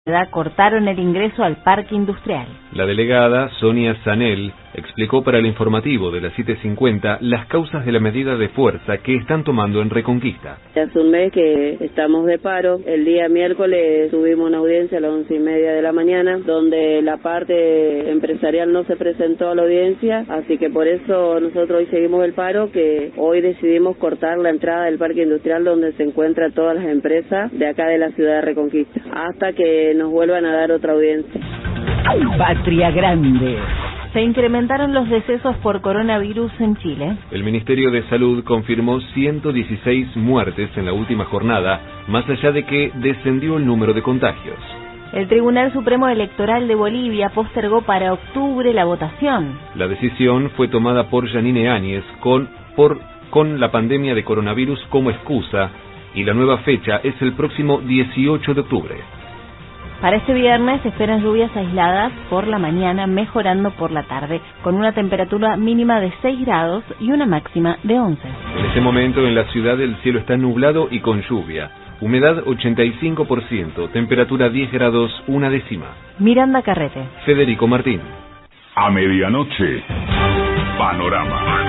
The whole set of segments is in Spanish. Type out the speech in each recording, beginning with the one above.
cortaron el ingreso al parque industrial. La delegada Sonia Zanel explicó para el informativo de las 7:50 las causas de la medida de fuerza que están tomando en Reconquista. Hace un mes que estamos de paro. El día miércoles tuvimos una audiencia a las 11:30 de la mañana, donde la parte empresarial no se presentó a la audiencia, así que por eso nosotros hoy seguimos el paro, que hoy decidimos cortar la entrada del parque industrial donde se encuentran todas las empresas de acá de la ciudad de Reconquista, hasta que nos vuelvan a dar otra audiencia. Patria Grande. Se incrementaron los decesos por coronavirus en Chile. El Ministerio de Salud confirmó 116 muertes en la última jornada, más allá de que descendió el número de contagios. El Tribunal Supremo Electoral de Bolivia postergó para octubre la votación. La decisión fue tomada por Yanine Áñez con la pandemia de coronavirus como excusa, y la nueva fecha es el próximo 18 de octubre. Para este viernes se esperan lluvias aisladas por la mañana, mejorando por la tarde, con una temperatura mínima de 6 grados y una máxima de 11. En este momento en la ciudad el cielo está nublado y con lluvia. Humedad 85%, temperatura 10 grados, una décima. Miranda Carrete. Federico Martín. A medianoche, Panorama.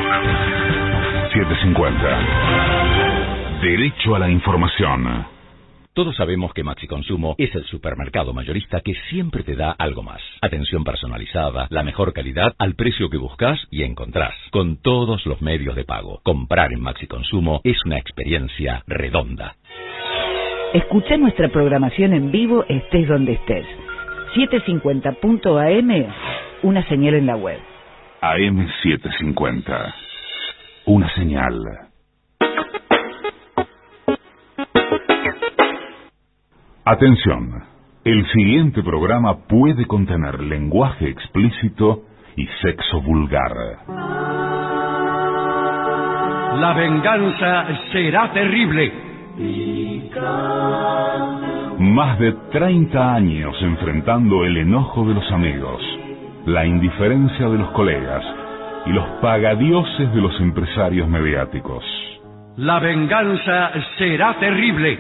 7:50. Derecho a la información. Todos sabemos que Maxi Consumo es el supermercado mayorista que siempre te da algo más. Atención personalizada, la mejor calidad al precio que buscas y encontrás, con todos los medios de pago. Comprar en Maxi Consumo es una experiencia redonda. Escucha nuestra programación en vivo estés donde estés. 750.am, una señal en la web. AM 750, una señal. Atención, el siguiente programa puede contener lenguaje explícito y sexo vulgar. La venganza será terrible. Más de 30 años enfrentando el enojo de los amigos, la indiferencia de los colegas y los pagadioses de los empresarios mediáticos. La venganza será terrible.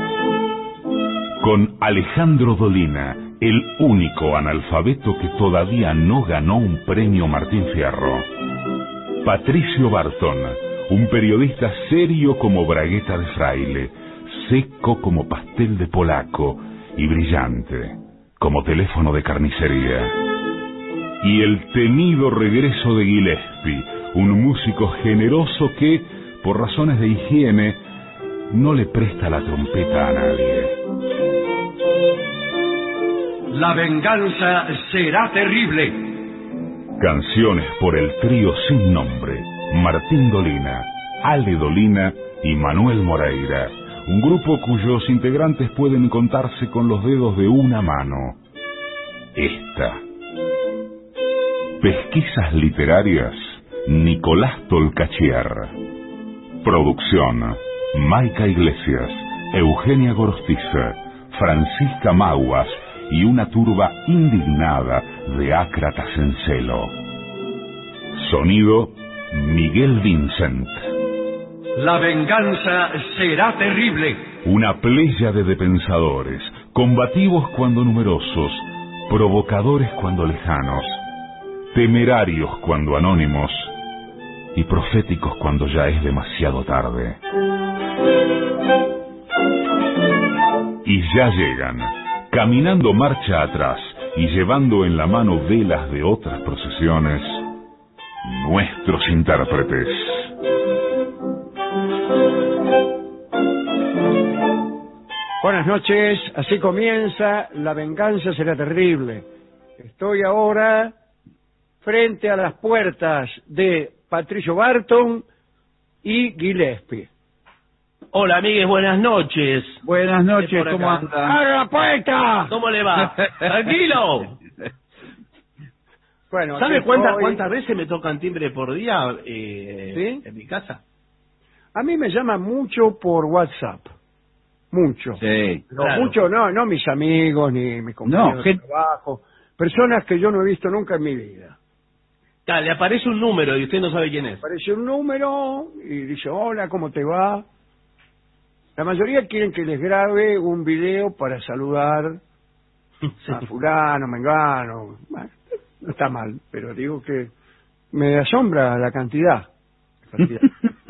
Con Alejandro Dolina, el único analfabeto que todavía no ganó un premio Martín Fierro. Patricio Barton, un periodista serio como bragueta de fraile, seco como pastel de polaco y brillante como teléfono de carnicería. Y el temido regreso de Gillespie, un músico generoso que, por razones de higiene, no le presta la trompeta a nadie. La venganza será terrible. Canciones por el trío sin nombre, Martín Dolina, Ale Dolina y Manuel Moreira, un grupo cuyos integrantes pueden contarse con los dedos de una mano. Esta. Pesquisas literarias, Nicolás Tolcachier. Producción, Maica Iglesias, Eugenia Gorostiza, Francisca Maguas y una turba indignada de ácratas en celo. Sonido, Miguel Vincent. La venganza será terrible. Una pléyade de pensadores, combativos cuando numerosos, provocadores cuando lejanos, temerarios cuando anónimos y proféticos cuando ya es demasiado tarde. Y ya llegan, caminando marcha atrás y llevando en la mano velas de otras procesiones, nuestros intérpretes. Buenas noches, así comienza La venganza será terrible. Estoy ahora frente a las puertas de Patricio Barton y Gillespie. Hola, amigues, buenas noches. Buenas noches, ¿cómo anda? ¡Abre la puerta! ¿Cómo le va? ¡Tranquilo! Bueno, ¿Sabe cuántas veces me tocan timbre por día ¿sí? en mi casa? A mí me llaman mucho por WhatsApp. Mucho. Sí. No, claro. mucho no mis amigos ni mis compañeros de trabajo. Personas que yo no he visto nunca en mi vida. Claro, le aparece un número y usted no sabe quién es. Aparece un número y dice, hola, ¿cómo te va? La mayoría quieren que les grabe un video para saludar a fulano, mengano. Bueno, no está mal, pero digo que me asombra la cantidad. Bien.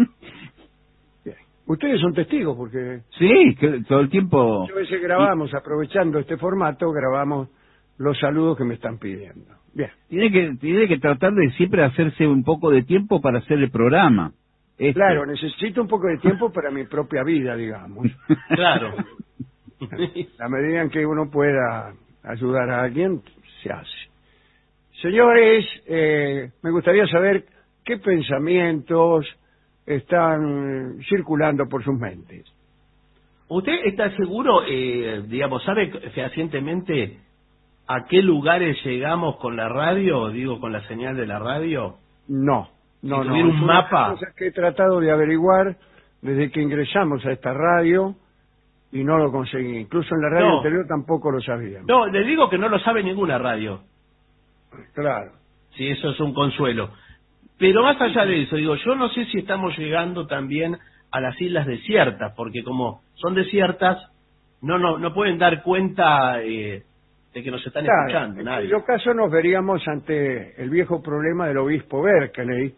Ustedes son testigos porque... Sí, que todo el tiempo... Muchas veces grabamos, aprovechando este formato, grabamos los saludos que me están pidiendo. Bien. Tiene que tratar de siempre hacerse un poco de tiempo para hacer el programa. Claro, necesito un poco de tiempo para mi propia vida, digamos. Claro. La medida en que uno pueda ayudar a alguien, se hace. Señores, me gustaría saber qué pensamientos están circulando por sus mentes. ¿Usted está seguro, digamos, sabe fehacientemente a qué lugares llegamos con la radio, digo, con la señal de la radio? No. Si tuviera un mapa. Cosas que he tratado de averiguar desde que ingresamos a esta radio y no lo conseguí. Incluso en la radio anterior tampoco lo sabía. No, le digo que no lo sabe ninguna radio. Claro. Sí, eso es un consuelo. Pero más allá de eso, digo, yo no sé si estamos llegando también a las islas desiertas, porque como son desiertas, no pueden dar cuenta de que nos están escuchando. Nadie. En todo caso nos veríamos ante el viejo problema del obispo Berkeley.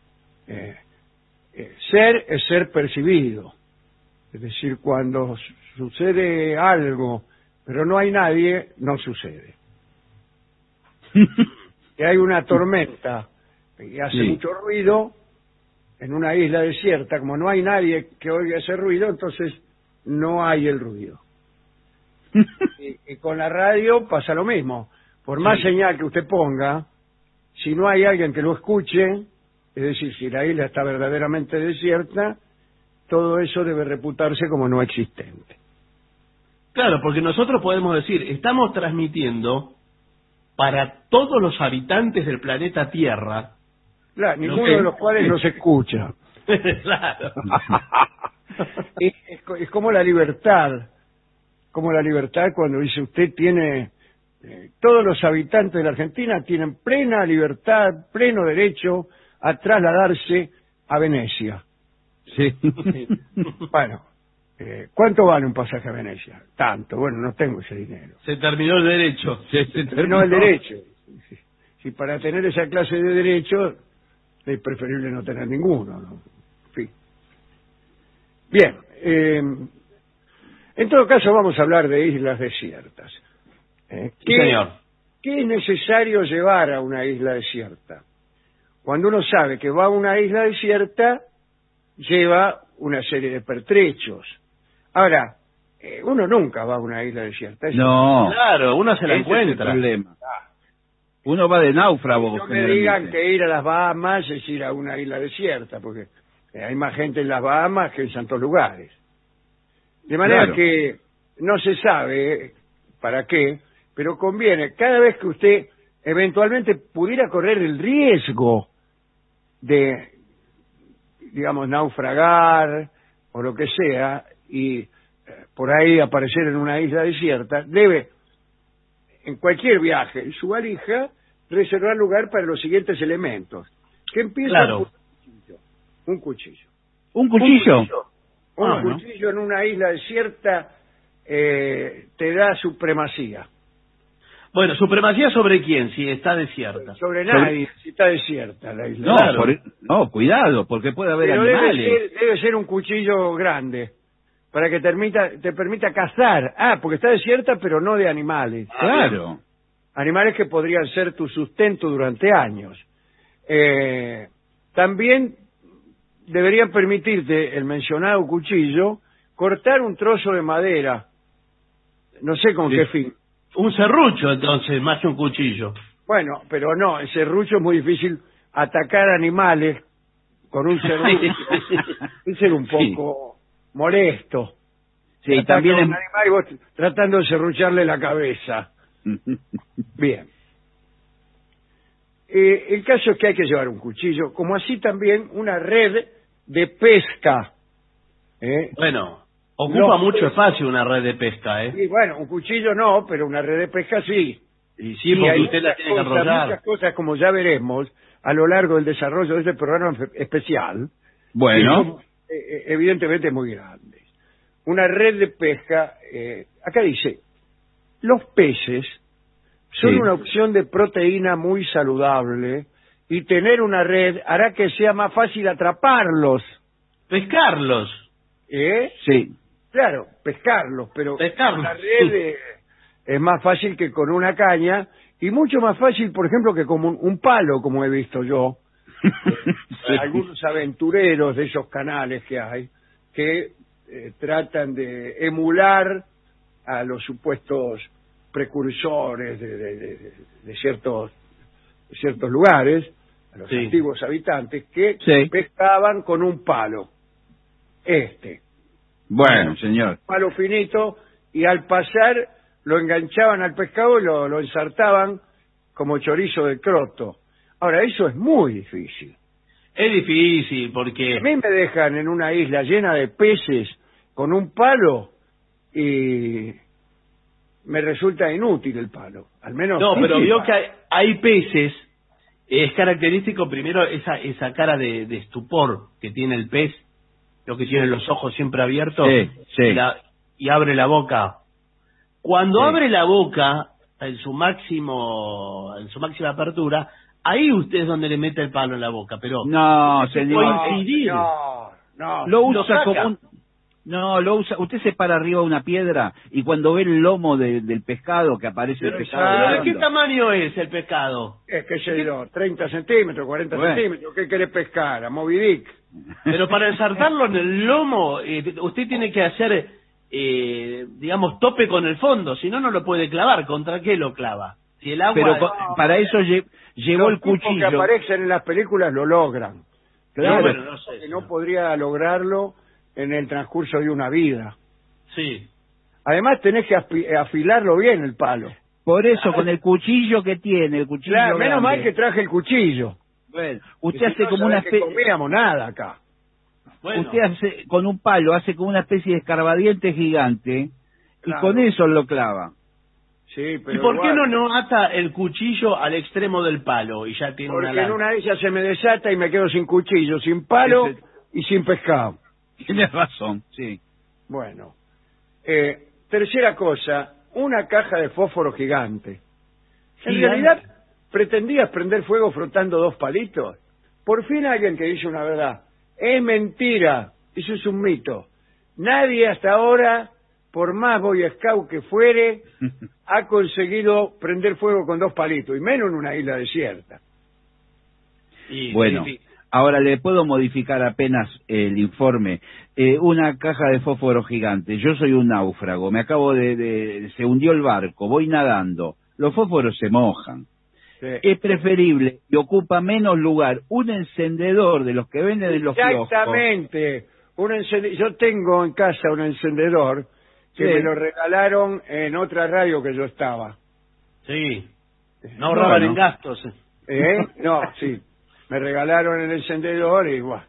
Ser es ser percibido. Es decir, cuando sucede algo, pero no hay nadie, no sucede. Y hay una tormenta y hace mucho ruido en una isla desierta, como no hay nadie que oiga ese ruido, entonces no hay el ruido. Y con la radio pasa lo mismo. Por más señal que usted ponga, si no hay alguien que lo escuche, es decir, si la isla está verdaderamente desierta, todo eso debe reputarse como no existente. Claro, porque nosotros podemos decir, estamos transmitiendo para todos los habitantes del planeta Tierra. Claro, ninguno de los cuales nos escucha. Claro. Es como la libertad. Como la libertad cuando dice usted tiene... todos los habitantes de la Argentina tienen plena libertad, pleno derecho a trasladarse a Venecia. Sí. Bueno, ¿cuánto vale un pasaje a Venecia? Tanto. Bueno, no tengo ese dinero. Se terminó el derecho. Se terminó el derecho. Si para tener esa clase de derecho es preferible no tener ninguno, ¿no? En fin. Bien. En todo caso vamos a hablar de islas desiertas. Sí, señor. ¿Qué es necesario llevar a una isla desierta? Cuando uno sabe que va a una isla desierta, lleva una serie de pertrechos. Ahora, uno nunca va a una isla desierta. No. Claro, uno se la encuentra. Es el problema. Uno va de náufrago. No me digan que ir a las Bahamas es ir a una isla desierta, porque hay más gente en las Bahamas que en santos lugares. De manera que no se sabe para qué, pero conviene, cada vez que usted eventualmente pudiera correr el riesgo de, digamos, naufragar o lo que sea, y por ahí aparecer en una isla desierta, debe, en cualquier viaje, en su valija, reservar lugar para los siguientes elementos. Que empieza con un cuchillo. ¿Un cuchillo? Un cuchillo en una isla desierta te da supremacía. Bueno, ¿supremacía sobre quién, si está desierta? Sobre nadie, si está desierta la isla. No, claro. No, cuidado, porque puede haber animales. Debe ser un cuchillo grande, para que te permita cazar. Porque está desierta, pero no de animales. Claro. Animales que podrían ser tu sustento durante años. También deberían permitirte, el mencionado cuchillo, cortar un trozo de madera. No sé con qué fin. Un serrucho, entonces, más que un cuchillo. Bueno, pero no, el serrucho es muy difícil. Atacar animales con un serrucho es ser un poco molesto. Sí, también un animal y vos tratando de serrucharle la cabeza. Bien. El caso es que hay que llevar un cuchillo, como así también una red de pesca. Bueno, ocupa mucho espacio una red de pesca, Y bueno, un cuchillo no, pero una red de pesca sí. Y sí, porque usted la tiene que enrollar. Muchas cosas, como ya veremos, a lo largo del desarrollo de este programa especial. Bueno. Evidentemente muy grandes. Una red de pesca, acá dice, Los peces son Sí. una opción de proteína muy saludable y tener una red hará que sea más fácil atraparlos. Pescarlos. Sí. Claro, pescarlos, pero Pescarlos, con la red sí. es más fácil que con una caña y mucho más fácil, por ejemplo, que con un palo, como he visto yo. Sí. Algunos aventureros de esos canales que hay que tratan de emular a los supuestos precursores de ciertos lugares, a los Sí. antiguos habitantes, que Sí. pescaban con un palo. Bueno, señor. Palo finito, y al pasar lo enganchaban al pescado y lo ensartaban como chorizo de croto. Ahora, eso es muy difícil. Es difícil porque... A mí me dejan en una isla llena de peces con un palo y me resulta inútil el palo. Al menos... No, pero sí. vio que hay peces, es característico primero esa cara de estupor que tiene el pez, lo que tiene los ojos siempre abiertos Sí. y abre la boca. Cuando Sí. abre la boca en su máxima apertura, ahí usted es donde le mete el palo en la boca, pero No, señor. coincidir. No. Lo Lo usa saca. como un... No, lo usa... Usted se para arriba de una piedra y cuando ve el lomo del pescado, que aparece el Pero pescado... sabe ¿De qué volando. tamaño es el pescado? Es que sé yo, 30 centímetros, 40 Bueno. centímetros. ¿Qué querés pescar? ¿A Moby Dick? Pero para ensartarlo en el lomo, usted tiene que hacer, digamos, tope con el fondo, si no, no lo puede clavar. ¿Contra qué lo clava? Si el agua... Pero para eso llevó Los el tipos cuchillo. que aparecen en las películas lo logran. Claro. bueno, no sé. Que no podría lograrlo en el transcurso de una vida. Sí. Además tenés que afilarlo bien el palo. Por eso, con el cuchillo que tiene, el cuchillo Claro, menos grande. mal que traje el cuchillo. Bueno, Que usted si hace no, como una sabés que especie... comíamos nada acá. Bueno, Usted hace, con un palo, hace como una especie de escarbadiente gigante Claro. y con eso lo clava. Sí, pero ¿y por qué igual, no ata el cuchillo al extremo del palo y ya tiene porque una en lanza? una de ellas se me desata y me quedo sin cuchillo, sin palo Ese- y sin pescado. Tiene razón, sí. Bueno. Tercera cosa, una caja de fósforo gigante. En Gigante. realidad, ¿pretendías prender fuego frotando dos palitos? Por fin alguien que dice una verdad. Es mentira, eso es un mito. Nadie hasta ahora, por más Boy Scout que fuere, ha conseguido prender fuego con dos palitos, y menos en una isla desierta. Y, Bueno, sí, ahora le puedo modificar apenas el informe. Una caja de fósforo gigante. Yo soy un náufrago, me acabo se hundió el barco, voy nadando. Los fósforos se mojan. Sí. Es preferible y ocupa menos lugar un encendedor de los que venden en los kioscos. Exactamente. Yo tengo en casa un encendedor que Sí. me lo regalaron en otra radio que yo estaba. sí. No ahorraban Bueno. en gastos. No, sí. Me regalaron el encendedor y bueno.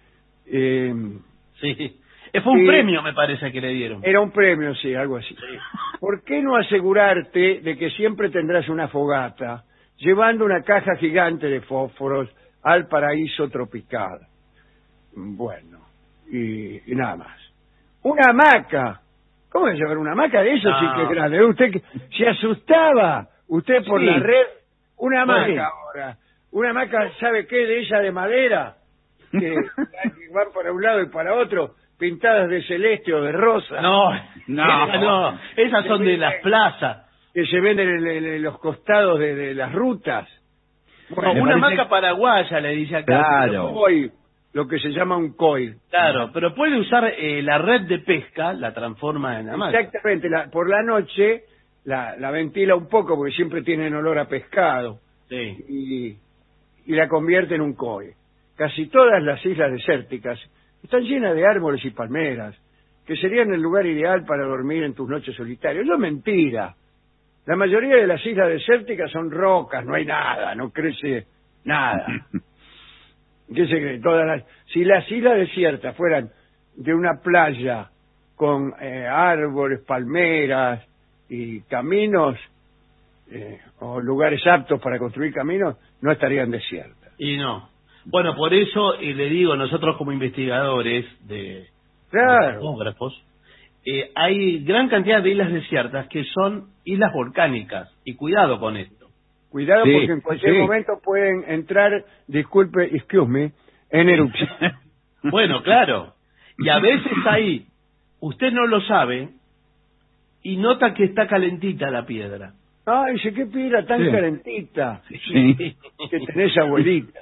Sí. Fue un Sí. premio, me parece, que le dieron. Era un premio, sí, algo así. ¿Por qué no asegurarte de que siempre tendrás una fogata llevando una caja gigante de fósforos al paraíso tropical? Bueno, y nada más. Una hamaca. ¿Cómo es llevar una hamaca? Eso sí que es grande. Usted se asustaba, usted por Sí. la red. Una hamaca Sí. ahora. Una hamaca, ¿sabe qué? De ella de madera, que van para un lado y para otro, pintadas de celeste o de rosa. No, No. no, esas son de las plazas. Que se venden en los costados de las rutas. No, me una parece- hamaca paraguaya, le dice acá. Claro. Koi, lo que se llama un koi. Claro, pero puede usar la red de pesca, la transforma en hamaca. Exactamente, por la noche la ventila un poco porque siempre tienen olor a pescado Sí. y la convierte en un koi. Casi todas las islas desérticas están llenas de árboles y palmeras, que serían el lugar ideal para dormir en tus noches solitarias. Eso es mentira. La mayoría de las islas desérticas son rocas, no hay nada, no crece nada. ¿Qué se cree? Si las islas desiertas fueran de una playa con árboles, palmeras y caminos, o lugares aptos para construir caminos, no estarían desiertas. Y no. Bueno, por eso le digo, nosotros como investigadores de Claro. fotógrafos, hay gran cantidad de islas desiertas que son islas volcánicas, y cuidado con esto. Cuidado, sí, porque en cualquier momento pueden entrar, disculpe, excuse me, en erupción. Bueno, claro. Y a veces ahí, usted no lo sabe, y nota que está calentita la piedra. Ah, dice, qué piedra tan calentita. Sí. Que tenés abuelita.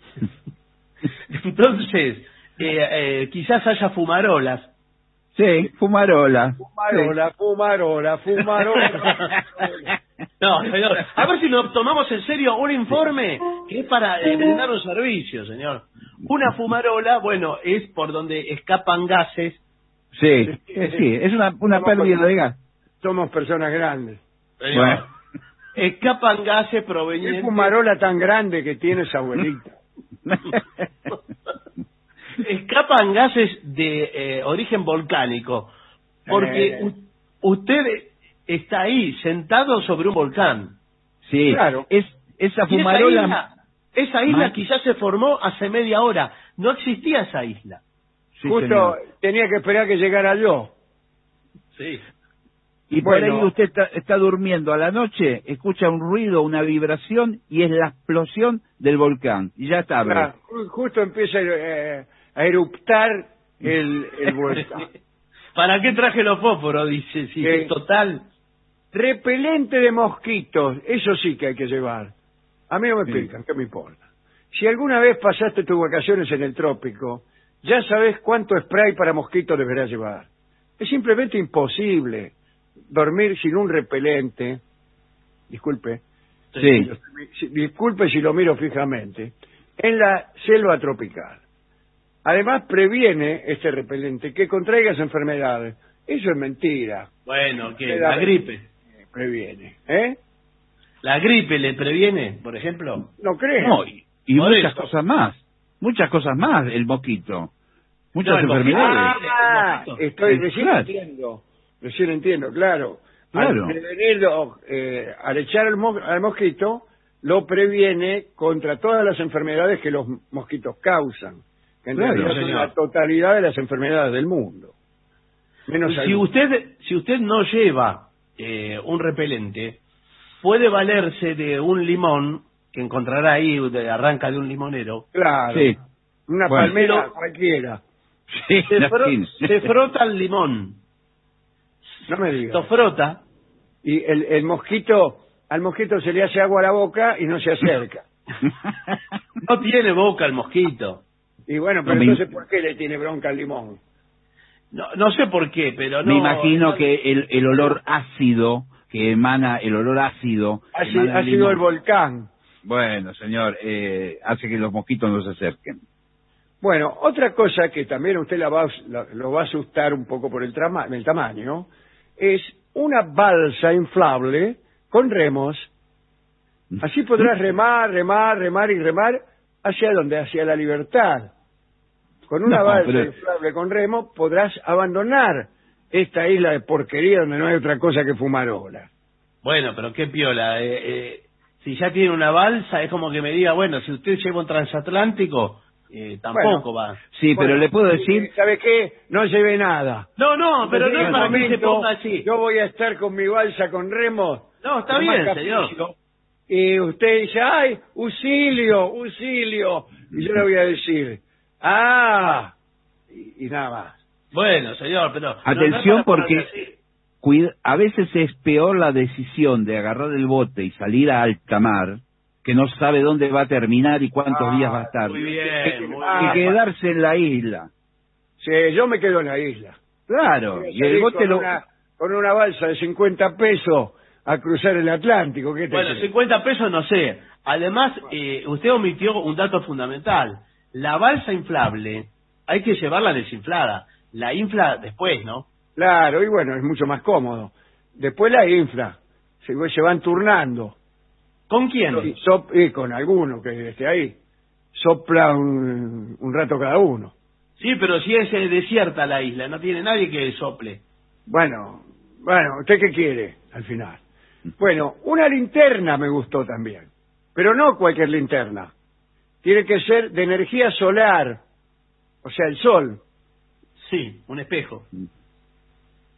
Entonces, quizás haya fumarolas. Sí, fumarola. Fumarola, sí. fumarola. No, señor, a ver si nos tomamos en serio un informe que es para brindar un servicio, señor. Una fumarola, bueno, es por donde escapan gases. Sí, es una pérdida de gas. Somos personas grandes. Señor, bueno. Escapan gases provenientes... ¿Qué fumarola tan grande que tiene esa abuelita? Escapan gases de origen volcánico, porque usted está ahí, sentado sobre un volcán. Sí, claro. Esa fumarola... Esa isla quizás se formó hace media hora. No existía esa isla. Sí, justo señor. Tenía que esperar que llegara yo. Sí. Y por ahí usted está durmiendo a la noche, escucha un ruido, una vibración, y es la explosión del volcán. Y ya está. Claro, justo empieza a eruptar el volcán. ¿Para qué traje los fósforos? Dice, sí, total. Repelente de mosquitos, eso sí que hay que llevar. A mí no me pican, ¿qué me importa? Si alguna vez pasaste tus vacaciones en el trópico, ya sabes cuánto spray para mosquitos deberás llevar. Es simplemente imposible dormir sin un repelente. Disculpe. Sí. Disculpe si lo miro fijamente. En la selva tropical. Además previene este repelente que contraigas enfermedades. Eso es mentira. Bueno, que la gripe previene, ¿eh? ¿La gripe le previene, por ejemplo? No creo. No, y muchas cosas más. Muchas cosas más, el mosquito. Muchas enfermedades. Recién entiendo, claro. Al prevenirlo, al echar al mosquito, lo previene contra todas las enfermedades que los mosquitos causan. Que en realidad son la totalidad de las enfermedades del mundo. Menos si usted no lleva un repelente, puede valerse de un limón que encontrará ahí, arranca de un limonero. Claro. Sí. Una palmera cualquiera. Sí, se frota el limón. No me digas. Lo frota. Y el mosquito, al mosquito se le hace agua a la boca y no se acerca. No tiene boca el mosquito. Y bueno, pero entonces, ¿por qué le tiene bronca al limón? No sé por qué, pero no... Me imagino que el olor ácido que emana, el olor ácido... Ha sido el volcán. Bueno, señor, hace que los mosquitos no se acerquen. Bueno, otra cosa que también usted lo va a asustar un poco por el tamaño, es una balsa inflable con remos. Así podrás remar hacia donde, hacia la libertad. Con una balsa inflable con remo podrás abandonar esta isla de porquería donde no hay otra cosa que fumarola. Bueno, pero qué piola. Si ya tiene una balsa, es como que me diga, bueno, si usted lleva un transatlántico, tampoco va. Sí, pero le puedo decir... ¿Sabe qué? No lleve nada. No, pero no es para que se ponga así. Yo voy a estar con mi balsa con remos. No, está bien, señor. Y usted dice, ¡ay, auxilio! Y yo le voy a decir, y nada más. Bueno, señor, pero... Atención, porque a veces es peor la decisión de agarrar el bote y salir a alta mar, que no sabe dónde va a terminar y cuántos días va a estar. Muy bien, que quedarse en la isla. Sí, yo me quedo en la isla. Claro, y el bote con una balsa de 50 pesos a cruzar el Atlántico. Bueno, 50 pesos no sé. Además, usted omitió un dato fundamental. La balsa inflable hay que llevarla desinflada. La infla después, ¿no? Claro, y bueno, es mucho más cómodo. Después la infla. Se van turnando. ¿Con quién? Con alguno que esté ahí. Sopla un rato cada uno. Sí, pero si es desierta la isla, no tiene nadie que sople. Bueno, ¿usted qué quiere al final? Bueno, una linterna me gustó también. Pero no cualquier linterna. Tiene que ser de energía solar. O sea, el sol. Sí, un espejo.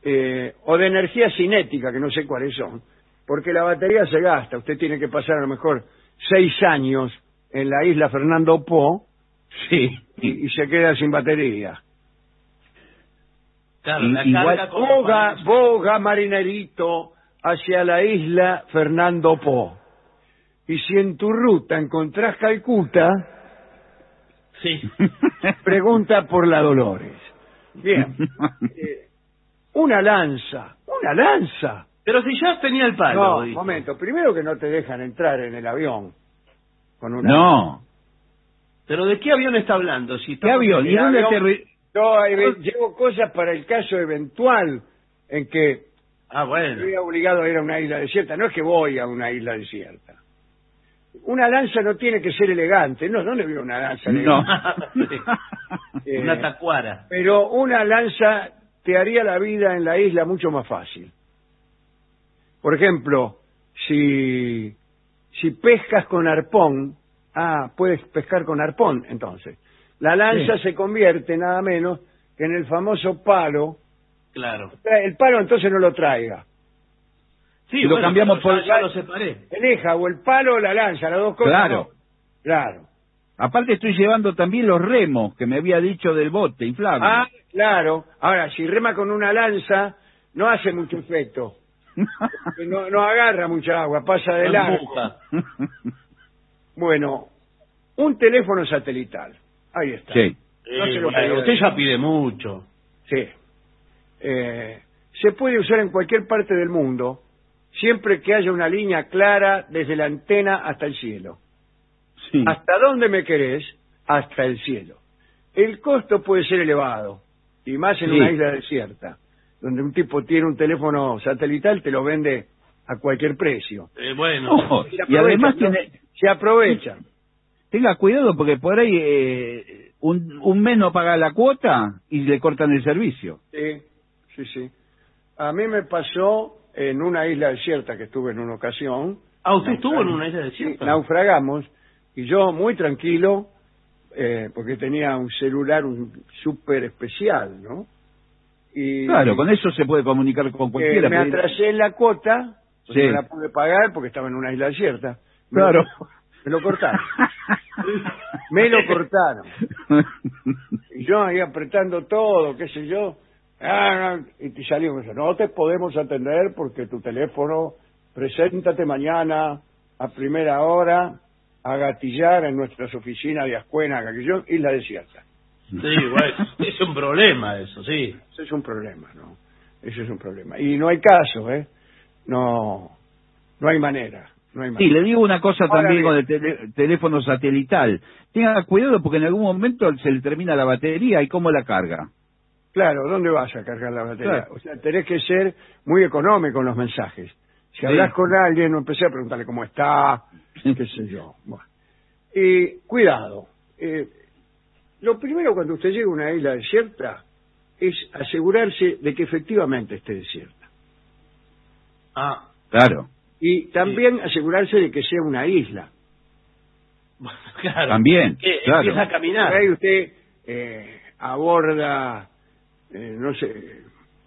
o de energía cinética, que no sé cuáles son, porque la batería se gasta. Usted tiene que pasar a lo mejor 6 años en la isla Fernando Po, sí, y se queda sin batería. Claro, igual boga marinerito hacia la isla Fernando Po. Y si en tu ruta encontrás Calcuta, sí, pregunta por la Dolores. Bien. Una lanza. pero si ya tenía el palo. No, un dijo. momento. Primero que no te dejan entrar en el avión con una. No. ¿Pero de qué avión está hablando? Si ¿Qué avión? ¿Y dónde Llevo cosas para el caso eventual en que bueno. estoy obligado a ir a una isla desierta. No es que voy a una isla desierta. Una lanza no tiene que ser elegante. No, ¿dónde veo una lanza elegante? No. Una tacuara. Pero una lanza te haría la vida en la isla mucho más fácil. Por ejemplo, si pescas con arpón, puedes pescar con arpón, entonces. La lanza se convierte nada menos que en el famoso palo. Claro. El palo entonces no lo traiga. Sí, lo cambiamos por... Ya lo separé. Elija o el palo o la lanza, las dos cosas. Claro. No. Claro. Aparte estoy llevando también los remos que me había dicho del bote inflable. Claro. Ahora, si rema con una lanza, no hace mucho efecto. No agarra mucha agua, pasa de largo. Bueno, un teléfono satelital. Ahí está. Sí. No se lo pedí. Usted ya pide mucho. Sí. Se puede usar en cualquier parte del mundo, siempre que haya una línea clara desde la antena hasta el cielo. Sí. ¿Hasta dónde me querés? Hasta el cielo. El costo puede ser elevado, y más en una isla desierta, donde un tipo tiene un teléfono satelital, te lo vende a cualquier precio. Bueno. Y además se aprovechan. Tenga cuidado porque por ahí un mes no paga la cuota y le cortan el servicio. Sí. A mí me pasó en una isla desierta que estuve en una ocasión. ¿Usted estuvo en una isla desierta? Sí, naufragamos y yo muy tranquilo, porque tenía un celular súper especial, ¿no? Y claro, con eso se puede comunicar con cualquiera. Me atrasé en la cuota, sí. No la pude pagar porque estaba en una isla desierta. Claro. Me lo cortaron. Me lo cortaron. Y yo ahí apretando todo, qué sé yo. Y te salió con eso. No te podemos atender porque tu teléfono, preséntate mañana a primera hora a gatillar en nuestras oficinas de Ascuénaga, que yo, isla desierta. Sí, bueno, es un problema eso, sí. Eso es un problema, ¿no? Eso es un problema. Y no hay caso, No hay manera. Sí, le digo una cosa también con el teléfono satelital. Tenga cuidado porque en algún momento se le termina la batería y cómo la carga. Claro, ¿dónde vas a cargar la batería? Claro. O sea, tenés que ser muy económico en los mensajes. Si hablas con alguien, no empecé a preguntarle cómo está, qué sé yo. Bueno. Y cuidado. Lo primero cuando usted llega a una isla desierta es asegurarse de que efectivamente esté desierta. Claro. Y también asegurarse de que sea una isla. Claro. También, claro. Empieza a caminar. Ahí usted aborda, no sé,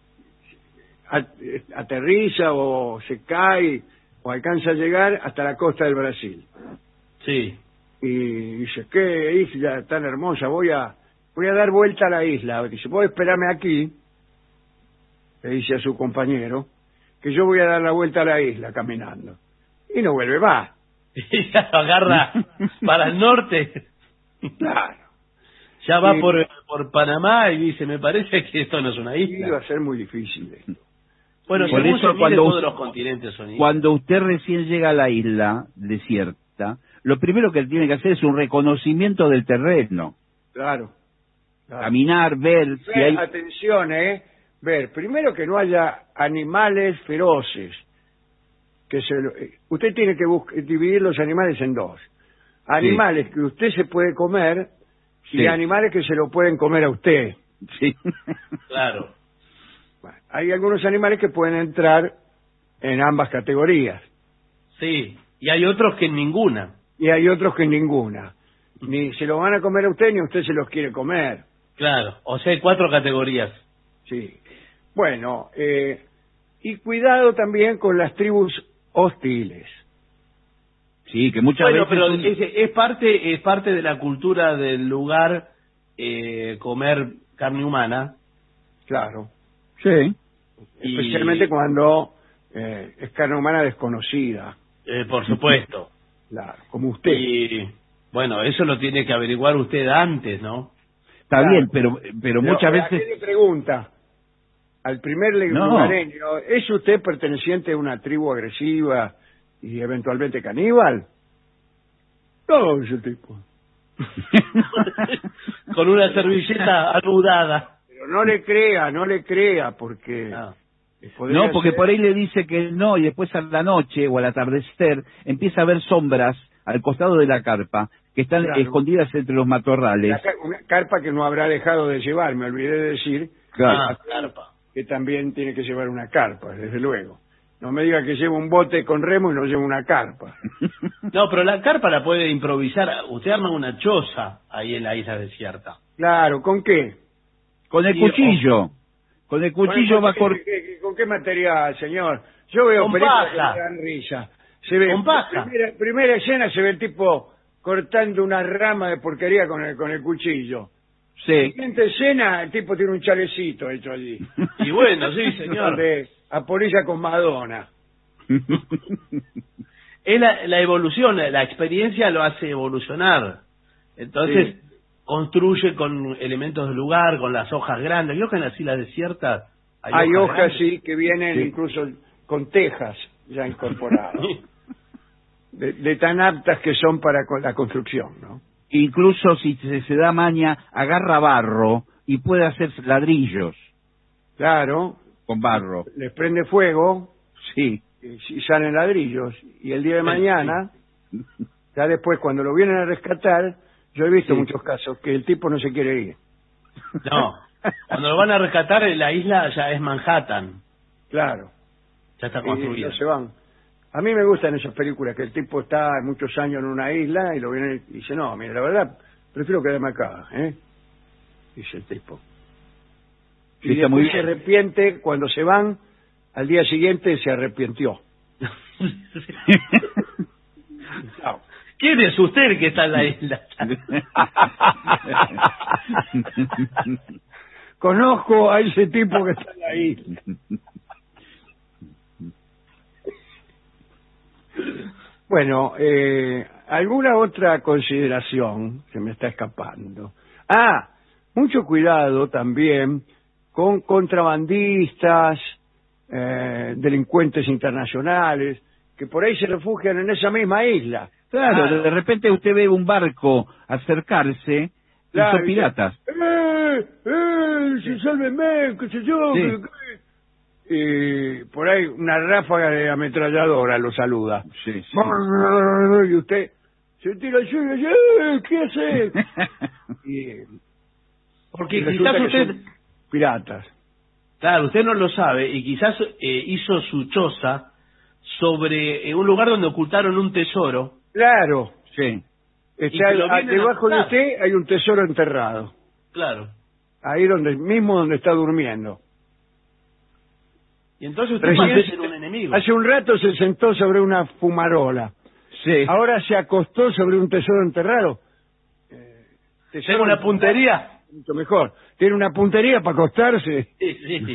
aterriza o se cae o alcanza a llegar hasta la costa del Brasil. Sí. Y dice, qué isla tan hermosa, voy a dar vuelta a la isla. Dice, ¿puedo esperarme aquí? Le dice a su compañero, que yo voy a dar la vuelta a la isla caminando. Y no vuelve más. Y ya lo agarra para el norte. Claro. Ya va por Panamá y dice, me parece que esto no es una isla. Iba a ser muy difícil esto. Bueno, por eso todos los continentes son islas. Cuando usted recién llega a la isla desierta, lo primero que tiene que hacer es un reconocimiento del terreno. Claro. Caminar, ver si hay... Atención, ver, primero que no haya animales feroces. Usted tiene que dividir los animales en dos. Animales que usted se puede comer y animales que se lo pueden comer a usted. Sí. Claro. Bueno, hay algunos animales que pueden entrar en ambas categorías. Sí, y hay otros que en ninguna. Y hay otros que en ninguna. Ni se lo van a comer a usted, ni usted se los quiere comer. Claro, o sea, hay 4 categorías. Sí. Bueno, y cuidado también con las tribus hostiles. Sí, que muchas veces... Pero es parte de la cultura del lugar comer carne humana. Claro. Sí. Especialmente cuando es carne humana desconocida. Por supuesto. Claro, como usted. Y bueno, eso lo tiene que averiguar usted antes, ¿no? Está bien, pero muchas ¿A veces... qué le pregunta? Al primer lugareño, ¿es usted perteneciente a una tribu agresiva y eventualmente caníbal? No, ese tipo. Con una servilleta anudada. Pero no le crea, porque... No, porque por ahí le dice que no, y después a la noche o al atardecer empieza a ver sombras al costado de la carpa que están escondidas entre los matorrales. Una carpa que no habrá dejado de llevar, me olvidé de decir. Claro. Carpa. Que también tiene que llevar una carpa, desde luego. No me diga que lleva un bote con remo y no lleva una carpa. No, pero la carpa la puede improvisar. Usted arma una choza ahí en la isla desierta. Claro, ¿con qué? Con el cuchillo. Con el cuchillo va a cortar. ¿Con qué material, señor? Yo veo con películas paja. que me dan risa. Se ve, con paja. Primera escena se ve el tipo cortando una rama de porquería con el cuchillo. Sí. Siguiente escena, el tipo tiene un chalecito hecho allí. Y bueno, sí, señor. De apolilla con Madonna. Es la evolución, la experiencia lo hace evolucionar. Entonces, construye con elementos del lugar, con las hojas grandes. Creo que en las islas desiertas hay hojas grandes. Sí, que vienen incluso con tejas ya incorporadas. de tan aptas que son para la construcción, ¿no? Incluso si se da maña, agarra barro y puede hacer ladrillos. Claro. Con barro. Les prende fuego. Sí. Y salen ladrillos. Y el día de mañana, ya después cuando lo vienen a rescatar, yo he visto muchos casos que el tipo no se quiere ir. No. Cuando lo van a rescatar, la isla ya es Manhattan. Claro. Ya está construida. Y no se van. A mí me gustan esas películas que el tipo está muchos años en una isla y lo viene y dice, no, mira, la verdad, prefiero quedarme acá, dice el tipo. Y después se arrepiente cuando se van, al día siguiente se arrepintió. No. ¿Quién es usted que está en la isla? Conozco a ese tipo que está en la isla. Bueno, ¿alguna otra consideración que me está escapando? Mucho cuidado también con contrabandistas, delincuentes internacionales, que por ahí se refugian en esa misma isla. Claro, de repente usted ve un barco acercarse y son piratas. ¡Sálvenme! ¡Qué sé yo! Sí. Y por ahí una ráfaga de ametralladora lo saluda. Sí. Y usted se tira al suelo y dice, ¿qué hace? Porque quizás usted... Piratas. Claro, usted no lo sabe y quizás hizo su choza sobre un lugar donde ocultaron un tesoro. Claro. Sí. Debajo de usted hay un tesoro enterrado. Claro. Ahí donde está durmiendo. Y entonces usted parece ser un enemigo. Hace un rato se sentó sobre una fumarola. Sí. Ahora se acostó sobre un tesoro enterrado. ¿Tengo una puntería? Mucho mejor. ¿Tiene una puntería para acostarse? Sí.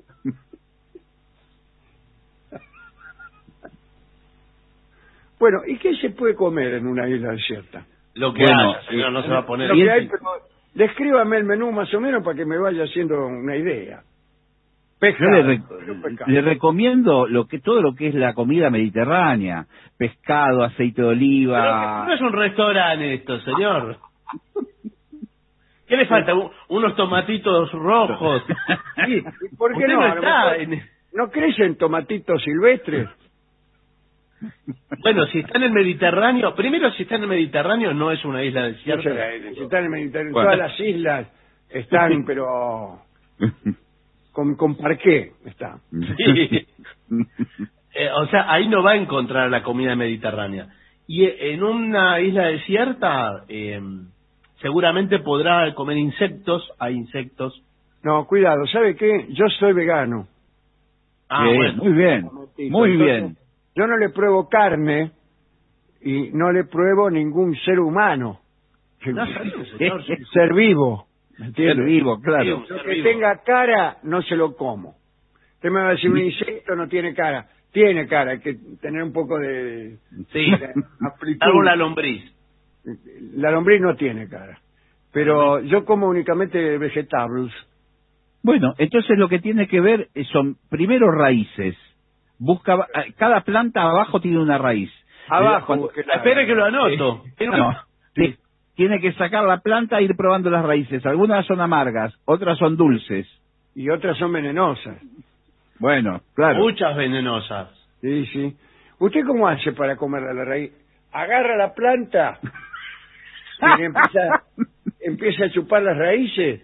Bueno, ¿y qué se puede comer en una isla desierta? Lo que haya, señor, no se va a poner... Lo que hay, pero descríbame el menú más o menos para que me vaya haciendo una idea. Pescado. Yo le recomiendo todo lo que es la comida mediterránea. Pescado, aceite de oliva... Pero no es un restaurante esto, señor. ¿Qué le falta? Unos tomatitos rojos. Sí, ¿por qué no? ¿No crecen tomatitos silvestres? Bueno, si está en el Mediterráneo, primero si está en el Mediterráneo no es una isla desierta. Si está en el Mediterráneo, todas las islas están, pero con parqué está. Sí. O sea, ahí no va a encontrar la comida mediterránea. Y en una isla desierta seguramente podrá comer insectos, hay insectos, No, cuidado, ¿sabe qué? Yo soy vegano. Bueno. Muy bien, muy bien. Yo no le pruebo carne y no le pruebo ningún ser humano. No, señor. Ser vivo. ¿Me entiende? Ser vivo, claro. Lo que tenga cara, no se lo como. Usted me va a decir, un insecto no tiene cara. Tiene cara, hay que tener un poco de... Sí, amplitud. hago la lombriz. La lombriz no tiene cara. Pero yo como únicamente vegetables. Bueno, entonces lo que tiene que ver son primero raíces. Busca cada planta abajo tiene una raíz. Abajo. Espere que lo anoto. Tiene que sacar la planta e ir probando las raíces. Algunas son amargas, otras son dulces. Y otras son venenosas. Bueno, claro. Muchas venenosas. Sí, sí. ¿Usted cómo hace para comer la raíz? Agarra la planta y empieza a chupar las raíces.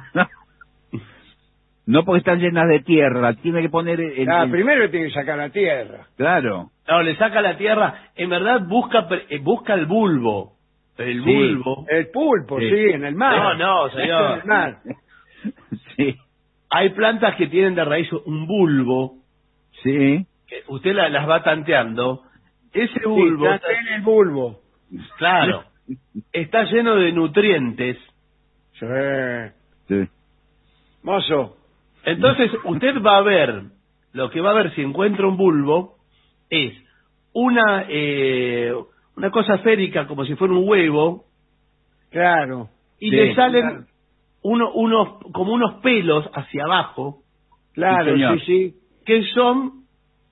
No, porque están llenas de tierra. Tiene que poner... Primero tiene que sacar la tierra. Claro. No, le saca la tierra. En verdad busca el bulbo. El bulbo. El pulpo, sí, en el mar. No, señor. En el mar. Sí. Hay plantas que tienen de raíz un bulbo. Sí. Que usted las va tanteando. Ese bulbo... Sí, en el bulbo. Claro. Está lleno de nutrientes. Sí. Mozo. Entonces, usted va a ver, lo que va a ver si encuentra un bulbo, es una cosa esférica, como si fuera un huevo. Claro. Y le salen como unos pelos hacia abajo. Claro, sí. Que son...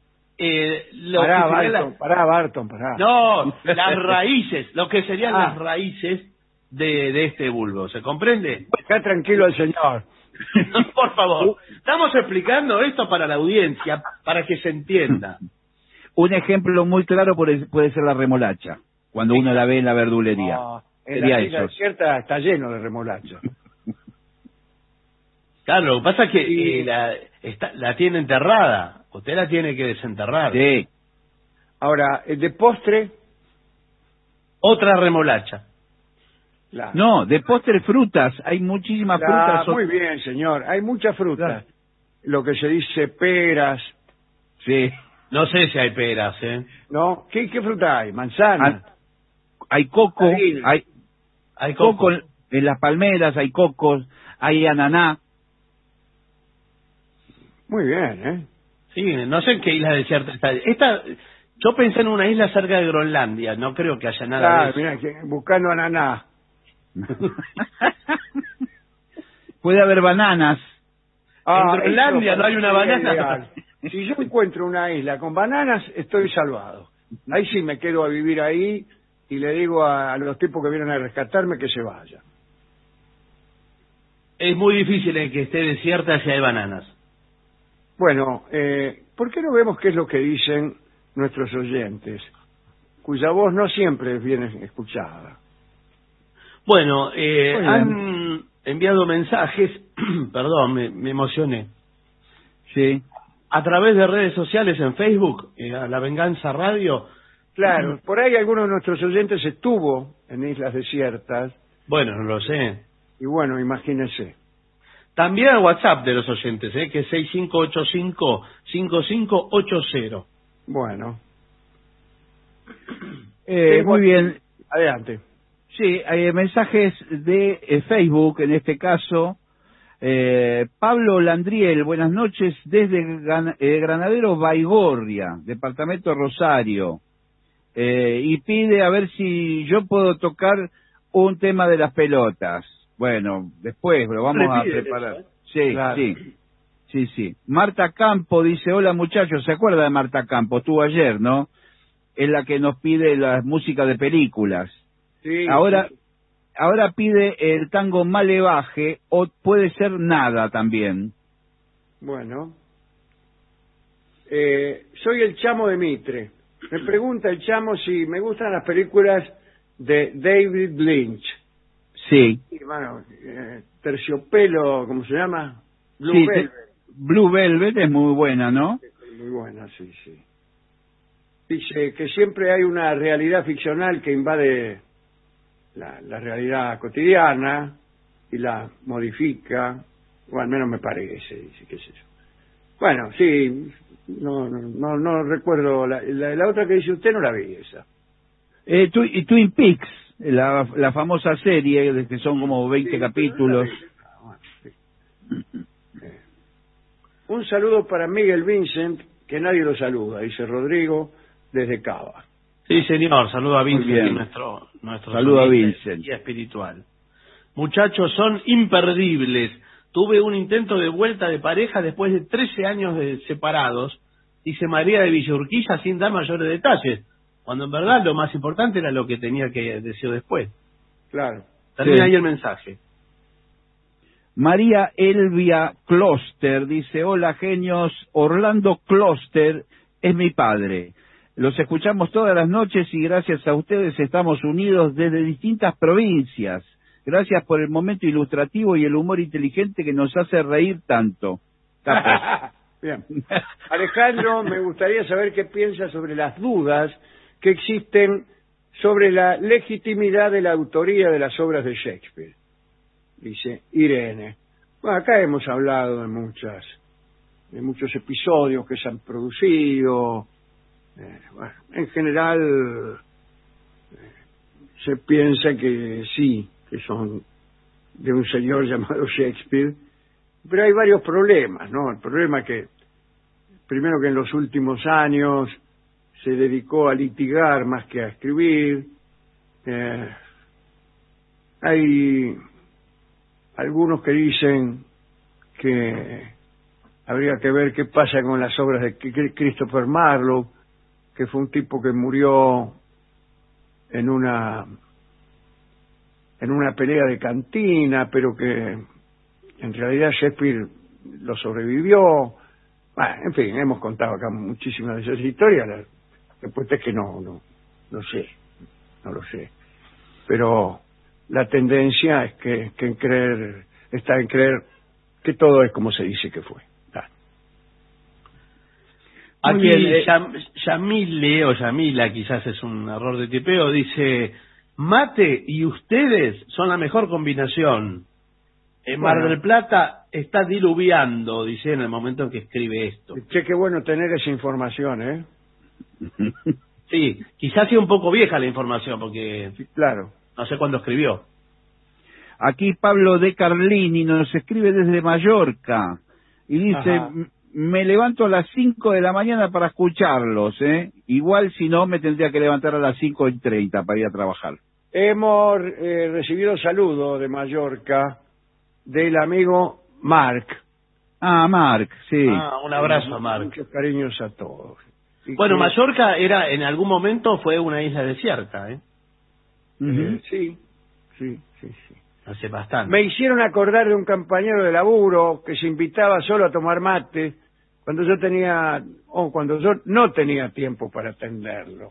Pará, Barton. No, las raíces, lo que serían las raíces de este bulbo. ¿Se comprende? Está tranquilo el señor. Por favor, estamos explicando esto para la audiencia, para que se entienda. Un ejemplo muy claro puede ser la remolacha, cuando uno la ve en la verdulería. En la isla desierta está lleno de remolacha. Claro, lo que pasa es que la tiene enterrada. Usted la tiene que desenterrar. Sí. Ahora, de postre... Otra remolacha. No, de postre frutas. Hay muchísimas frutas. Muy bien, señor. Hay muchas frutas. Lo que se dice peras. Sí. No sé si hay peras, ¿eh? ¿No? ¿Qué fruta hay? Manzana. Hay coco. Hay coco. En las palmeras hay cocos. Hay ananá. Muy bien, ¿eh? Sí, no sé en qué isla desierta está. Yo pensé en una isla cerca de Groenlandia. No creo que haya nada de eso. Mira, buscando ananá. Puede haber bananas. En Groenlandia no hay una banana. Si yo encuentro una isla con bananas, estoy salvado. Ahí sí me quedo a vivir ahí y le digo a los tipos que vienen a rescatarme que se vayan. Es muy difícil en que esté desierta si hay bananas. Bueno, ¿por qué no vemos qué es lo que dicen nuestros oyentes, cuya voz no siempre es bien escuchada? Bueno, han enviado mensajes, perdón, me emocioné. Sí. A través de redes sociales en Facebook, a La Venganza Radio. Claro, por ahí alguno de nuestros oyentes estuvo en Islas Desiertas. Bueno, no lo sé. Y bueno, imagínese. También al WhatsApp de los oyentes, que es 6585-5580. Bueno. Muy bien. Adelante. Sí, hay mensajes de Facebook, en este caso. Pablo Landriel, buenas noches, desde Granadero Baigorria, departamento Rosario. Y pide a ver si yo puedo tocar un tema de las pelotas. Bueno, después lo vamos a preparar. Eso, Sí, claro. Sí. Marta Campo dice, hola muchachos, ¿se acuerda de Marta Campo? Estuvo ayer, ¿no? Es la que nos pide la música de películas. Sí. Ahora pide el tango Malevaje, o puede ser Nada también. Bueno. Soy el Chamo de Mitre. Me pregunta el Chamo si me gustan las películas de David Lynch. Sí. Y bueno, Terciopelo, ¿cómo se llama? Blue Velvet. Blue Velvet es muy buena, ¿no? Muy buena, sí. Dice que siempre hay una realidad ficcional que invade la realidad cotidiana y la modifica O al menos me parece, dice, qué sé yo. Bueno, sí, no recuerdo. La otra que dice usted no la vi, esa. Twin Peaks, la famosa serie, de que son como 20 capítulos. Un saludo para Miguel Vincent, que nadie lo saluda, dice Rodrigo, desde Cava. Sí, señor, saludo a Vincent, nuestro saludo a Vincent. Y espiritual. Muchachos, son imperdibles. Tuve un intento de vuelta de pareja después de 13 años de separados, dice María de Villurquiza, sin dar mayores detalles, cuando en verdad lo más importante era lo que tenía que decir después. Claro. Termina ahí el mensaje. María Elvia Kloster dice: hola genios, Orlando Kloster es mi padre. Los escuchamos todas las noches y gracias a ustedes estamos unidos desde distintas provincias. Gracias por el momento ilustrativo y el humor inteligente que nos hace reír tanto. Bien. Alejandro, me gustaría saber qué piensa sobre las dudas que existen sobre la legitimidad de la autoría de las obras de Shakespeare. Dice Irene. Bueno, acá hemos hablado de muchos episodios que se han producido. Bueno, en general se piensa que sí, que son de un señor llamado Shakespeare, pero hay varios problemas, ¿no? El problema es que, primero, que en los últimos años se dedicó a litigar más que a escribir. Hay algunos que dicen que habría que ver qué pasa con las obras de Christopher Marlowe, que fue un tipo que murió en una pelea de cantina, pero que en realidad Shakespeare lo sobrevivió. Bueno, en fin, hemos contado acá muchísimas de esas historias. La respuesta es que no lo sé. Pero la tendencia es que está en creer que todo es como se dice que fue. Aquí Yamile o Yamila, quizás es un error de tipeo, dice: mate y ustedes son la mejor combinación. En Mar del Plata está diluviando, dice en el momento en que escribe esto. Che, qué bueno tener esa información, ¿eh? Sí, quizás sea un poco vieja la información, porque sí, claro, no sé cuándo escribió. Aquí Pablo de Carlini nos escribe desde Mallorca y dice: me levanto a las 5 de la mañana para escucharlos, ¿eh? Igual si no me tendría que levantar a las 5:30 para ir a trabajar. Hemos recibido saludos de Mallorca del amigo Marc. Marc, sí. Un abrazo a Marc. Muchos cariños a todos. Bueno, Mallorca en algún momento fue una isla desierta, ¿eh? Sí. Hace bastante. Me hicieron acordar de un compañero de laburo que se invitaba solo a tomar mate cuando yo no tenía tiempo para atenderlo.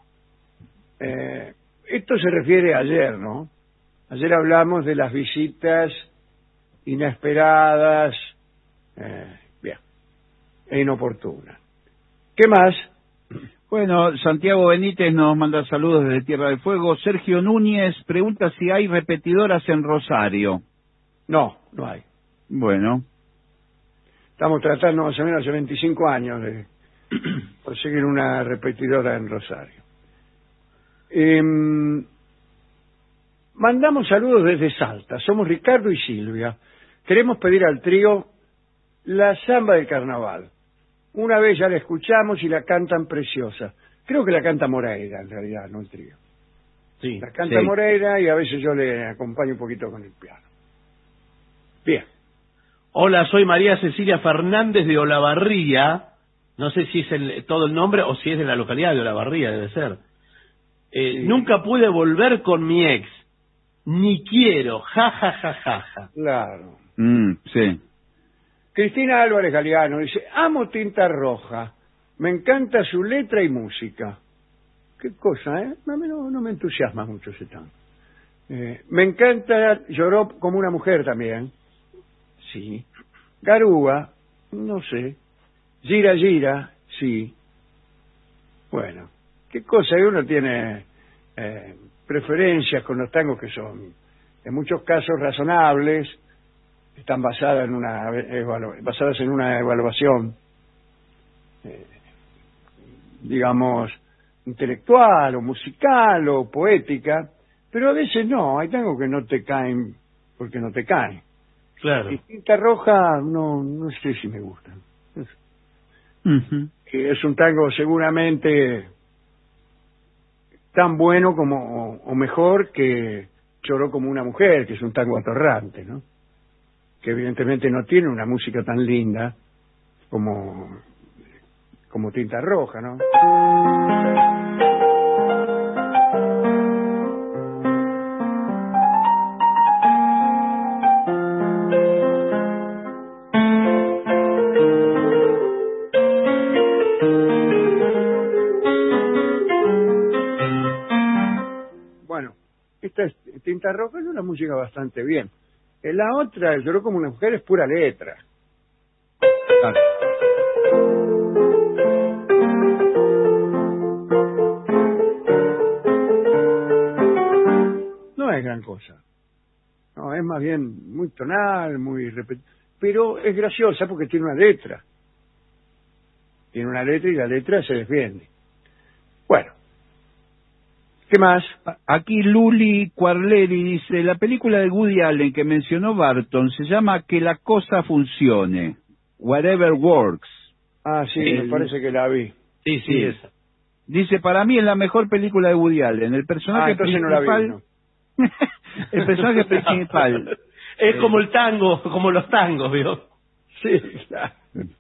Esto se refiere a ayer, ¿no? Ayer hablamos de las visitas inesperadas, e inoportunas. ¿Qué más? Bueno, Santiago Benítez nos manda saludos desde Tierra del Fuego. Sergio Núñez pregunta si hay repetidoras en Rosario. No hay. Bueno. Estamos tratando más o menos hace 25 años de conseguir una repetidora en Rosario. Mandamos saludos desde Salta. Somos Ricardo y Silvia. Queremos pedir al trío La Samba del Carnaval. Una vez ya la escuchamos y la cantan preciosa. Creo que la canta Moreira, en realidad, no el trío. Sí, la canta Moreira y a veces yo le acompaño un poquito con el piano. Bien. Hola, soy María Cecilia Fernández de Olavarría. No sé si es todo el nombre o si es de la localidad de Olavarría, debe ser. Nunca pude volver con mi ex. Ni quiero, ja. Claro. Sí. Cristina Álvarez Galeano dice: amo Tinta Roja, me encanta su letra y música. Qué cosa, ¿eh? A mí no me entusiasma mucho ese tango. Me encanta, lloró como una mujer también. Sí. Garúa, no sé. Gira, sí. Bueno, qué cosa, uno tiene preferencias con los tangos que son en muchos casos razonables, están basadas en una evaluación, digamos, intelectual o musical o poética, pero a veces no, hay tangos que no te caen porque no te caen. Claro. Y Tinta Roja no sé si me gustan. Que es un tango seguramente tan bueno como o mejor que Lloró como una mujer, que es un tango atorrante, ¿no? Que evidentemente no tiene una música tan linda como Tinta Roja, ¿no? Bueno, esta es Tinta Roja, es una música bastante bien. La otra, Lloró como una mujer, es pura letra. No es gran cosa. No, es más bien muy tonal, muy pero es graciosa porque tiene una letra. Tiene una letra y la letra se defiende. Bueno. ¿Qué más? Aquí Luli Quarleri dice, la película de Woody Allen que mencionó Barton se llama Que la cosa funcione, Whatever Works. Ah, sí, me parece que la vi. Sí, esa. Dice, para mí es la mejor película de Woody Allen. El personaje principal... no la vi, no. El personaje principal... Es como el tango, como los tangos, ¿vio? Sí, claro.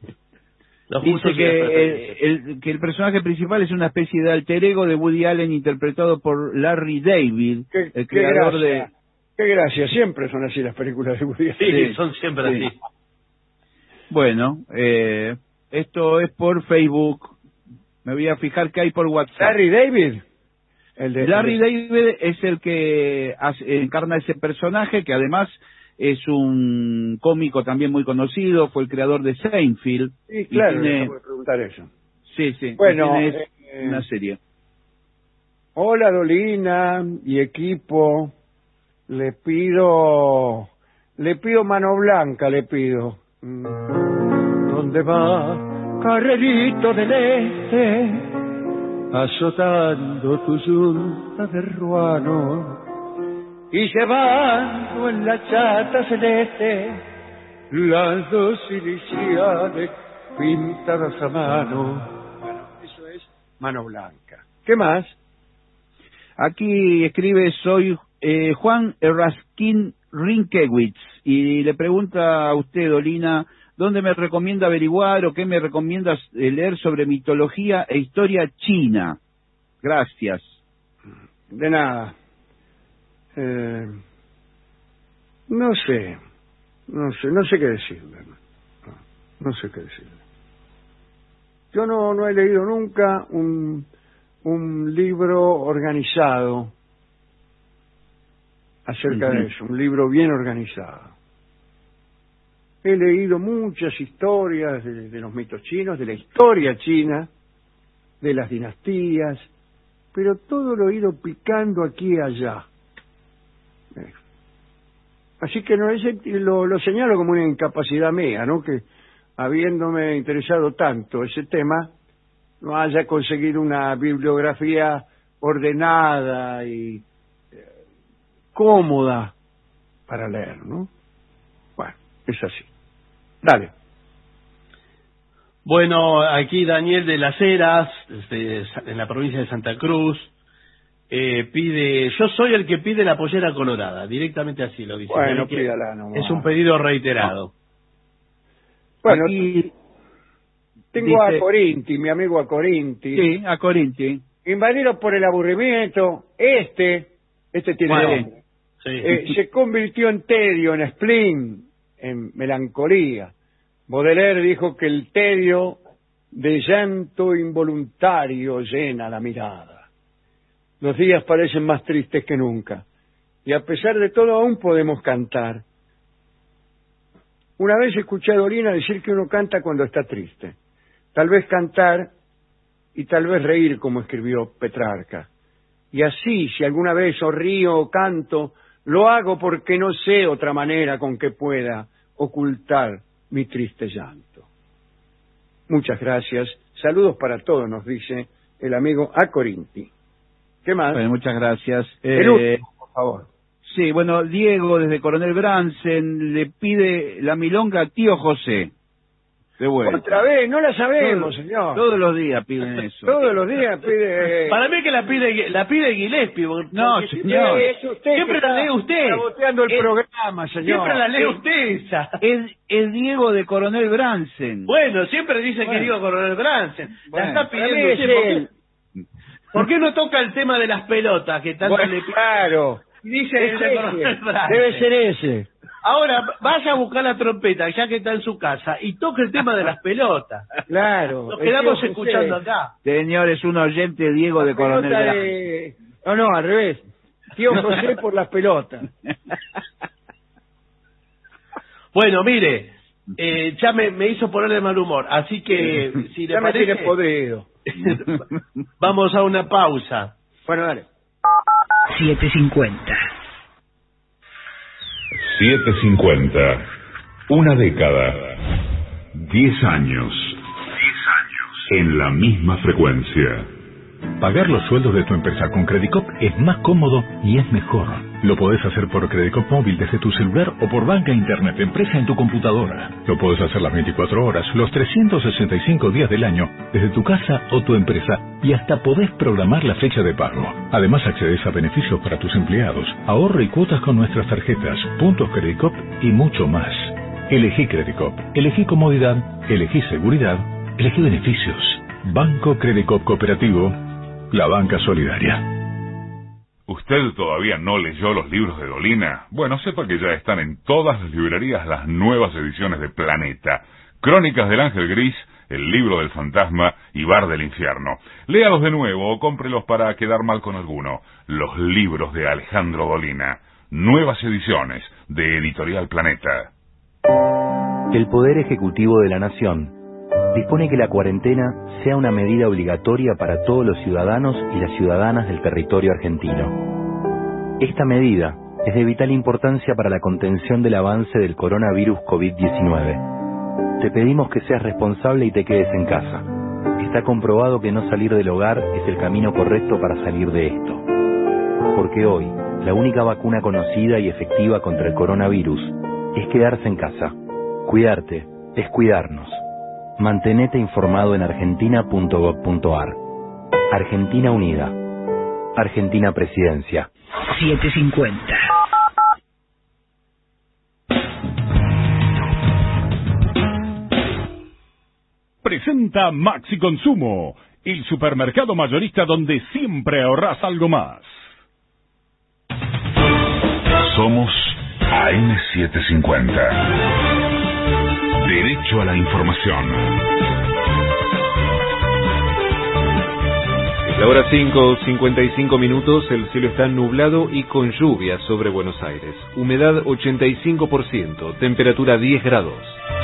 Dice que el personaje principal es una especie de alter ego de Woody Allen interpretado por Larry David, el creador de... Qué gracia, siempre son así las películas de Woody Allen. Sí, son siempre así. Bueno, esto es por Facebook. Me voy a fijar qué hay por WhatsApp. ¿Larry David? Larry David es el que encarna ese personaje, que además es un cómico también muy conocido, fue el creador de Seinfeld. Sí, claro, me voy a preguntar eso. Sí. Bueno, una serie. Hola Dolina y equipo, le pido mano blanca, le pido. ¿Dónde va, carrerito del este, azotando tu yunta de ruano? Y llevando en la chata celeste las dos iniciales pintadas a mano. Bueno, eso es mano blanca. ¿Qué más? Aquí escribe, soy Juan Erraskin Rinkewitz, y le pregunta a usted, Dolina, ¿dónde me recomienda averiguar o qué me recomiendas leer sobre mitología e historia china? Gracias. De nada. No sé qué decirle. No sé qué decirle. Yo no he leído nunca un libro organizado acerca de eso, un libro bien organizado. He leído muchas historias de los mitos chinos, de la historia china, de las dinastías, pero todo lo he ido picando aquí y allá. Así que lo señalo como una incapacidad mía, ¿no? Que habiéndome interesado tanto ese tema, no haya conseguido una bibliografía ordenada y cómoda para leer, ¿no? Bueno, es así. Dale. Bueno, aquí Daniel de las Heras, en la provincia de Santa Cruz, pide, yo soy el que pide la pollera colorada, directamente así lo dice. Bueno, pídala nomás. Es un pedido reiterado. Bueno, aquí tengo dice, a Corinti, mi amigo a Corinti. Sí, a Corinti. Invadido por el aburrimiento, este tiene nombre. Sí. Se convirtió en tedio, en spleen, en melancolía. Baudelaire dijo que el tedio de llanto involuntario llena la mirada. Los días parecen más tristes que nunca, y a pesar de todo aún podemos cantar. Una vez escuché a Dolina decir que uno canta cuando está triste. Tal vez cantar y tal vez reír, como escribió Petrarca. Y así, si alguna vez o río o canto, lo hago porque no sé otra manera con que pueda ocultar mi triste llanto. Muchas gracias. Saludos para todos, nos dice el amigo Acorinti. ¿Qué más? Bueno, muchas gracias. El último, por favor. Sí, bueno, Diego desde Coronel Bransen le pide la milonga a tío José. De vuelta. Otra vez, no la sabemos, señor. Todos los días piden eso. Todos los días pide... Para mí que la pide Gillespie. No, señor. Siempre la lee usted. Está boteando el programa, señor. Siempre la lee usted esa. Es Diego de Coronel Bransen. Bueno, siempre dice que Diego Coronel Bransen. Bueno, la está pidiendo usted. ¿Por qué no toca el tema de las pelotas que tanto le pide? Claro. Dice debe ser ese. Ahora, vaya a buscar la trompeta, ya que está en su casa, y toque el tema de las pelotas. Claro. Nos quedamos escuchando acá. Señor, es un oyente Diego de Coronel Bransen. No, al revés. Tío José por las pelotas. Bueno, mire, ya me hizo poner de mal humor, así que, si le ya parece... me tiene podrido. Vamos a una pausa. Bueno, dale. 7:50. 7:50. Una década. 10 años. En la misma frecuencia. Pagar los sueldos de tu empresa con Credicop es más cómodo y es mejor. Lo podés hacer por Credicop móvil desde tu celular o por banca internet empresa en tu computadora. Lo podés hacer las 24 horas, los 365 días del año, desde tu casa o tu empresa, y hasta podés programar la fecha de pago. Además accedes a beneficios para tus empleados, ahorro y cuotas con nuestras tarjetas, puntos Credicop y mucho más. Elegí Credicop, elegí comodidad, elegí seguridad, elegí beneficios. Banco Credicop Cooperativo, la banca solidaria. ¿Usted todavía no leyó los libros de Dolina? Bueno, sepa que ya están en todas las librerías las nuevas ediciones de Planeta. Crónicas del Ángel Gris, El Libro del Fantasma y Bar del Infierno. Léalos de nuevo o cómprelos para quedar mal con alguno. Los libros de Alejandro Dolina. Nuevas ediciones de Editorial Planeta. El Poder Ejecutivo de la Nación dispone que la cuarentena sea una medida obligatoria para todos los ciudadanos y las ciudadanas del territorio argentino. Esta medida es de vital importancia para la contención del avance del coronavirus COVID-19. Te pedimos que seas responsable y te quedes en casa. Está comprobado que no salir del hogar es el camino correcto para salir de esto. Porque hoy, la única vacuna conocida y efectiva contra el coronavirus es quedarse en casa. Cuidarte es cuidarnos. Mantenete informado en argentina.gov.ar. Argentina Unida. Argentina Presidencia. 7:50. Presenta Maxi Consumo, el supermercado mayorista donde siempre ahorrás algo más. Somos AM750. Derecho a la información. Es la hora 5:55 minutos, el cielo está nublado y con lluvia sobre Buenos Aires. Humedad 85%, temperatura 10 grados.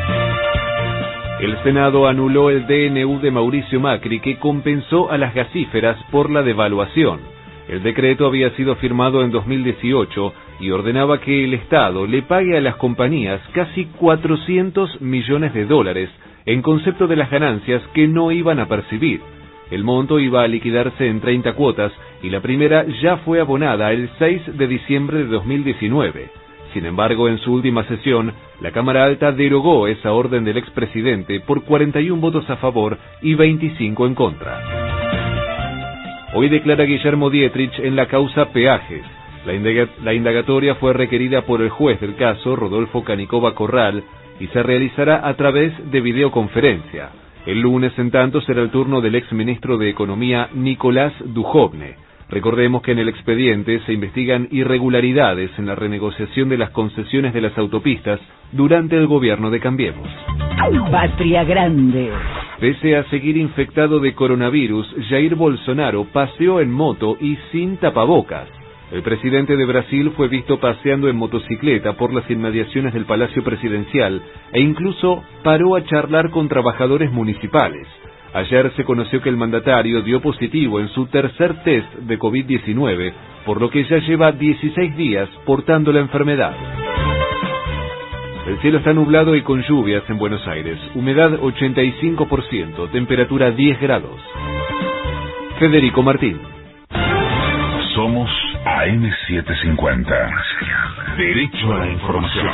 El Senado anuló el DNU de Mauricio Macri que compensó a las gasíferas por la devaluación. El decreto había sido firmado en 2018 y ordenaba que el Estado le pague a las compañías casi 400 millones de dólares en concepto de las ganancias que no iban a percibir. El monto iba a liquidarse en 30 cuotas y la primera ya fue abonada el 6 de diciembre de 2019. Sin embargo, en su última sesión, la Cámara Alta derogó esa orden del expresidente por 41 votos a favor y 25 en contra. Hoy declara Guillermo Dietrich en la causa Peajes. La indagatoria fue requerida por el juez del caso, Rodolfo Canicova Corral, y se realizará a través de videoconferencia. El lunes, en tanto, será el turno del exministro de Economía, Nicolás Dujovne. Recordemos que en el expediente se investigan irregularidades en la renegociación de las concesiones de las autopistas durante el gobierno de Cambiemos. Patria Grande. Pese a seguir infectado de coronavirus, Jair Bolsonaro paseó en moto y sin tapabocas. El presidente de Brasil fue visto paseando en motocicleta por las inmediaciones del Palacio Presidencial e incluso paró a charlar con trabajadores municipales. Ayer se conoció que el mandatario dio positivo en su tercer test de COVID-19, por lo que ya lleva 16 días portando la enfermedad. El cielo está nublado y con lluvias en Buenos Aires. Humedad 85%, temperatura 10 grados. Federico Martín. Somos AM750. Derecho a la información.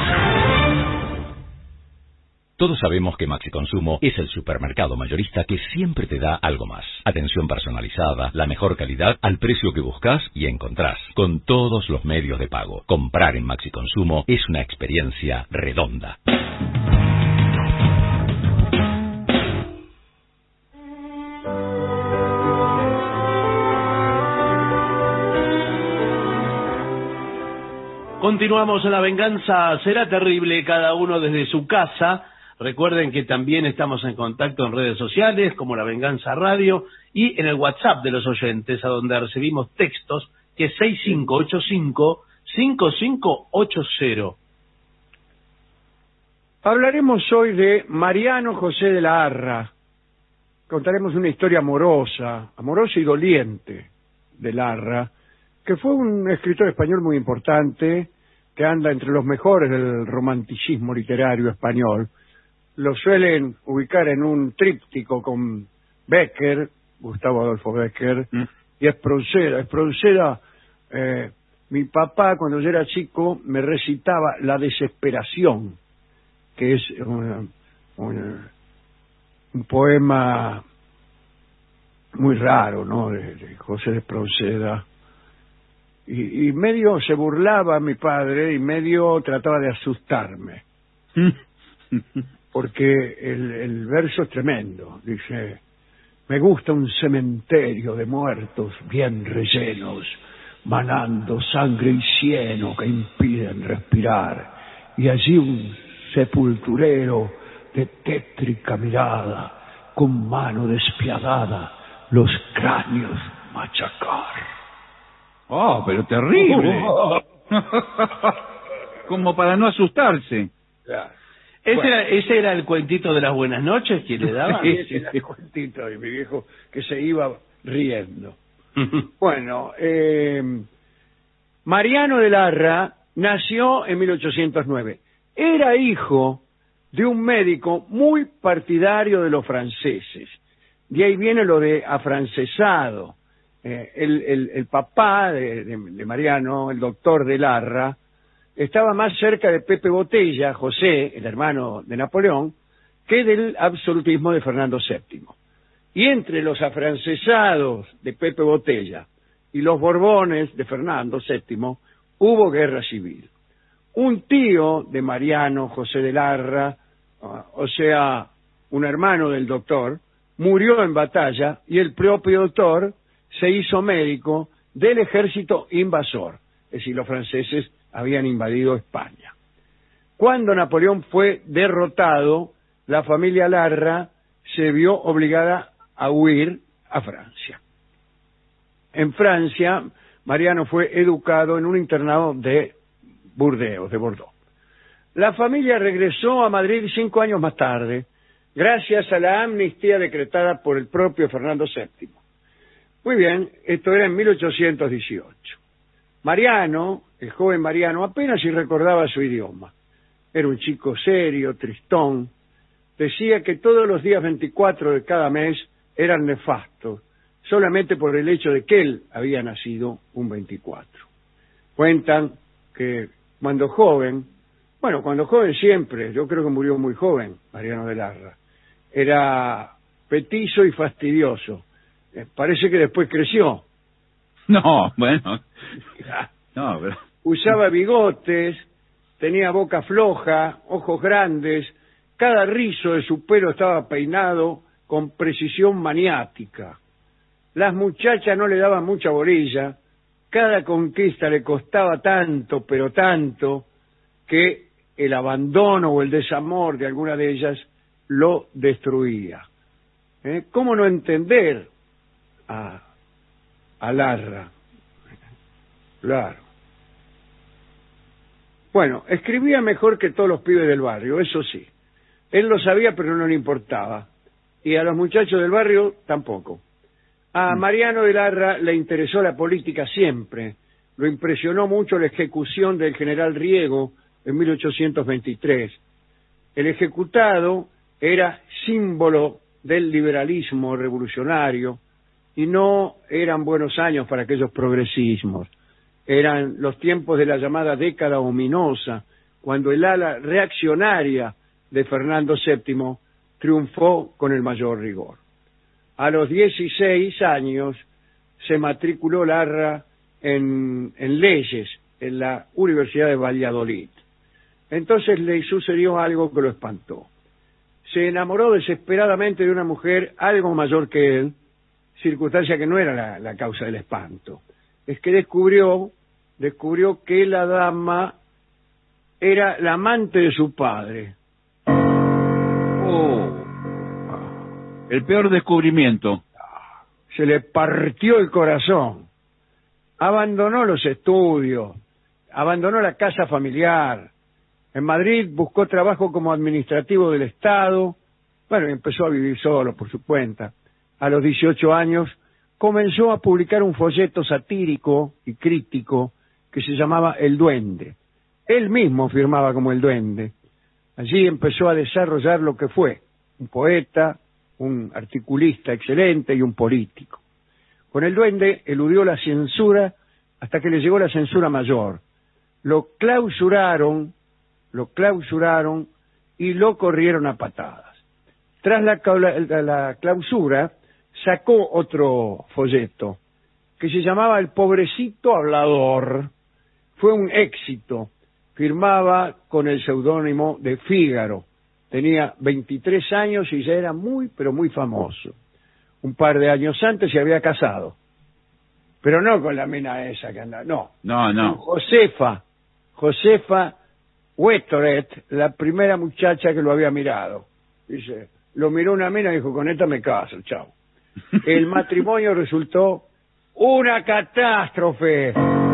Todos sabemos que Maxi Consumo es el supermercado mayorista que siempre te da algo más. Atención personalizada, la mejor calidad al precio que buscas y encontrás, con todos los medios de pago. Comprar en Maxi Consumo es una experiencia redonda. Continuamos en La Venganza Será Terrible, cada uno desde su casa. Recuerden que también estamos en contacto en redes sociales como La Venganza Radio y en el WhatsApp de los oyentes, a donde recibimos textos, que es 6585-5580. Hablaremos hoy de Mariano José de la Arra. Contaremos una historia amorosa y doliente de la Arra, que fue un escritor español muy importante, que anda entre los mejores del romanticismo literario español. Lo suelen ubicar en un tríptico con Becker, Gustavo Adolfo Becker, y Espronceda. Mi papá, cuando yo era chico, me recitaba La desesperación, que es un poema muy raro, ¿no?, de José de Espronceda. Y medio se burlaba mi padre y medio trataba de asustarme. Porque el verso es tremendo. Dice: me gusta un cementerio de muertos bien rellenos, manando sangre y cieno que impiden respirar, y allí un sepulturero de tétrica mirada, con mano despiadada, los cráneos machacar. ¡Oh, pero terrible! Como para no asustarse. Claro. ¿Ese era el cuentito de las buenas noches que le daban? Ese era el cuentito de mi viejo, que se iba riendo. Bueno, Mariano de la Arra nació en 1809. Era hijo de un médico muy partidario de los franceses. De ahí viene lo de afrancesado. El papá de Mariano, el doctor de la Arra, estaba más cerca de Pepe Botella, José, el hermano de Napoleón, que del absolutismo de Fernando VII. Y entre los afrancesados de Pepe Botella y los Borbones de Fernando VII hubo guerra civil. Un tío de Mariano, José de la Arra, o sea, un hermano del doctor, murió en batalla y el propio doctor se hizo médico del ejército invasor. Es decir, los franceses habían invadido España. Cuando Napoleón fue derrotado, la familia Larra se vio obligada a huir a Francia. En Francia, Mariano fue educado en un internado de Burdeos, de Bordeaux. La familia regresó a Madrid 5 años más tarde, gracias a la amnistía decretada por el propio Fernando VII. Muy bien, esto era en 1818. Mariano, el joven Mariano, apenas si recordaba su idioma. Era un chico serio, tristón. Decía que todos los días 24 de cada mes eran nefastos, solamente por el hecho de que él había nacido un 24. Cuentan que cuando joven siempre, yo creo que murió muy joven, Mariano de Larra, era petizo y fastidioso. Parece que después creció. No, bueno. No, pero... Usaba bigotes, tenía boca floja, ojos grandes, cada rizo de su pelo estaba peinado con precisión maniática. Las muchachas no le daban mucha bolilla, cada conquista le costaba tanto, pero tanto, que el abandono o el desamor de alguna de ellas lo destruía. ¿Cómo no entender a Larra? Claro. Bueno, escribía mejor que todos los pibes del barrio, eso sí. Él lo sabía, pero no le importaba. Y a los muchachos del barrio tampoco. A Mariano de Larra le interesó la política siempre. Lo impresionó mucho la ejecución del general Riego en 1823. El ejecutado era símbolo del liberalismo revolucionario y no eran buenos años para aquellos progresismos. Eran los tiempos de la llamada década ominosa, cuando el ala reaccionaria de Fernando VII triunfó con el mayor rigor. A los 16 años se matriculó Larra en leyes en la Universidad de Valladolid. Entonces le sucedió algo que lo espantó. Se enamoró desesperadamente de una mujer algo mayor que él, circunstancia que no era la causa del espanto. Es que descubrió que la dama era la amante de su padre. El peor descubrimiento. Se le partió el corazón. Abandonó los estudios, abandonó la casa familiar. En Madrid buscó trabajo como administrativo del Estado. Bueno, y empezó a vivir solo por su cuenta. A los 18 años comenzó a publicar un folleto satírico y crítico que se llamaba El Duende. Él mismo firmaba como El Duende. Allí empezó a desarrollar lo que fue un poeta, un articulista excelente y un político. Con El Duende eludió la censura hasta que le llegó la censura mayor. Lo clausuraron y lo corrieron a patadas. Tras la clausura, sacó otro folleto que se llamaba El Pobrecito Hablador. Fue un éxito. Firmaba con el seudónimo de Fígaro. Tenía 23 años y ya era muy, pero muy famoso. Un par de años antes se había casado. Pero no con la mina esa que anda, no. No. Con Josefa Huétoret, la primera muchacha que lo había mirado. Dice, lo miró una mina y dijo, con esta me caso, chao. El matrimonio resultó una catástrofe.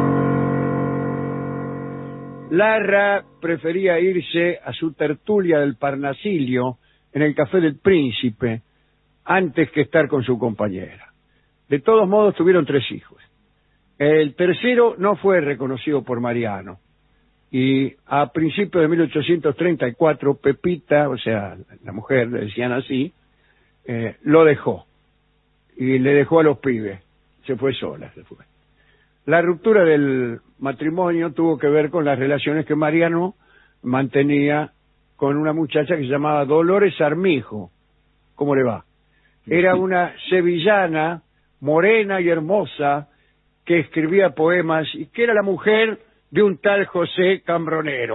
Larra prefería irse a su tertulia del Parnasilio en el Café del Príncipe antes que estar con su compañera. De todos modos tuvieron 3 hijos. El tercero no fue reconocido por Mariano y a principios de 1834 Pepita, o sea, la mujer, le decían así, lo dejó y le dejó a los pibes. Se fue sola. La ruptura del matrimonio tuvo que ver con las relaciones que Mariano mantenía con una muchacha que se llamaba Dolores Armijo. ¿Cómo le va? Era una sevillana, morena y hermosa, que escribía poemas y que era la mujer de un tal José Cambronero.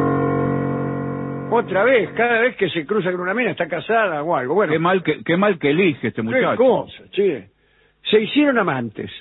Otra vez, cada vez que se cruza con una mina está casada o algo. Bueno, Qué mal que elige este muchacho. Qué cosa, sí. Se hicieron amantes.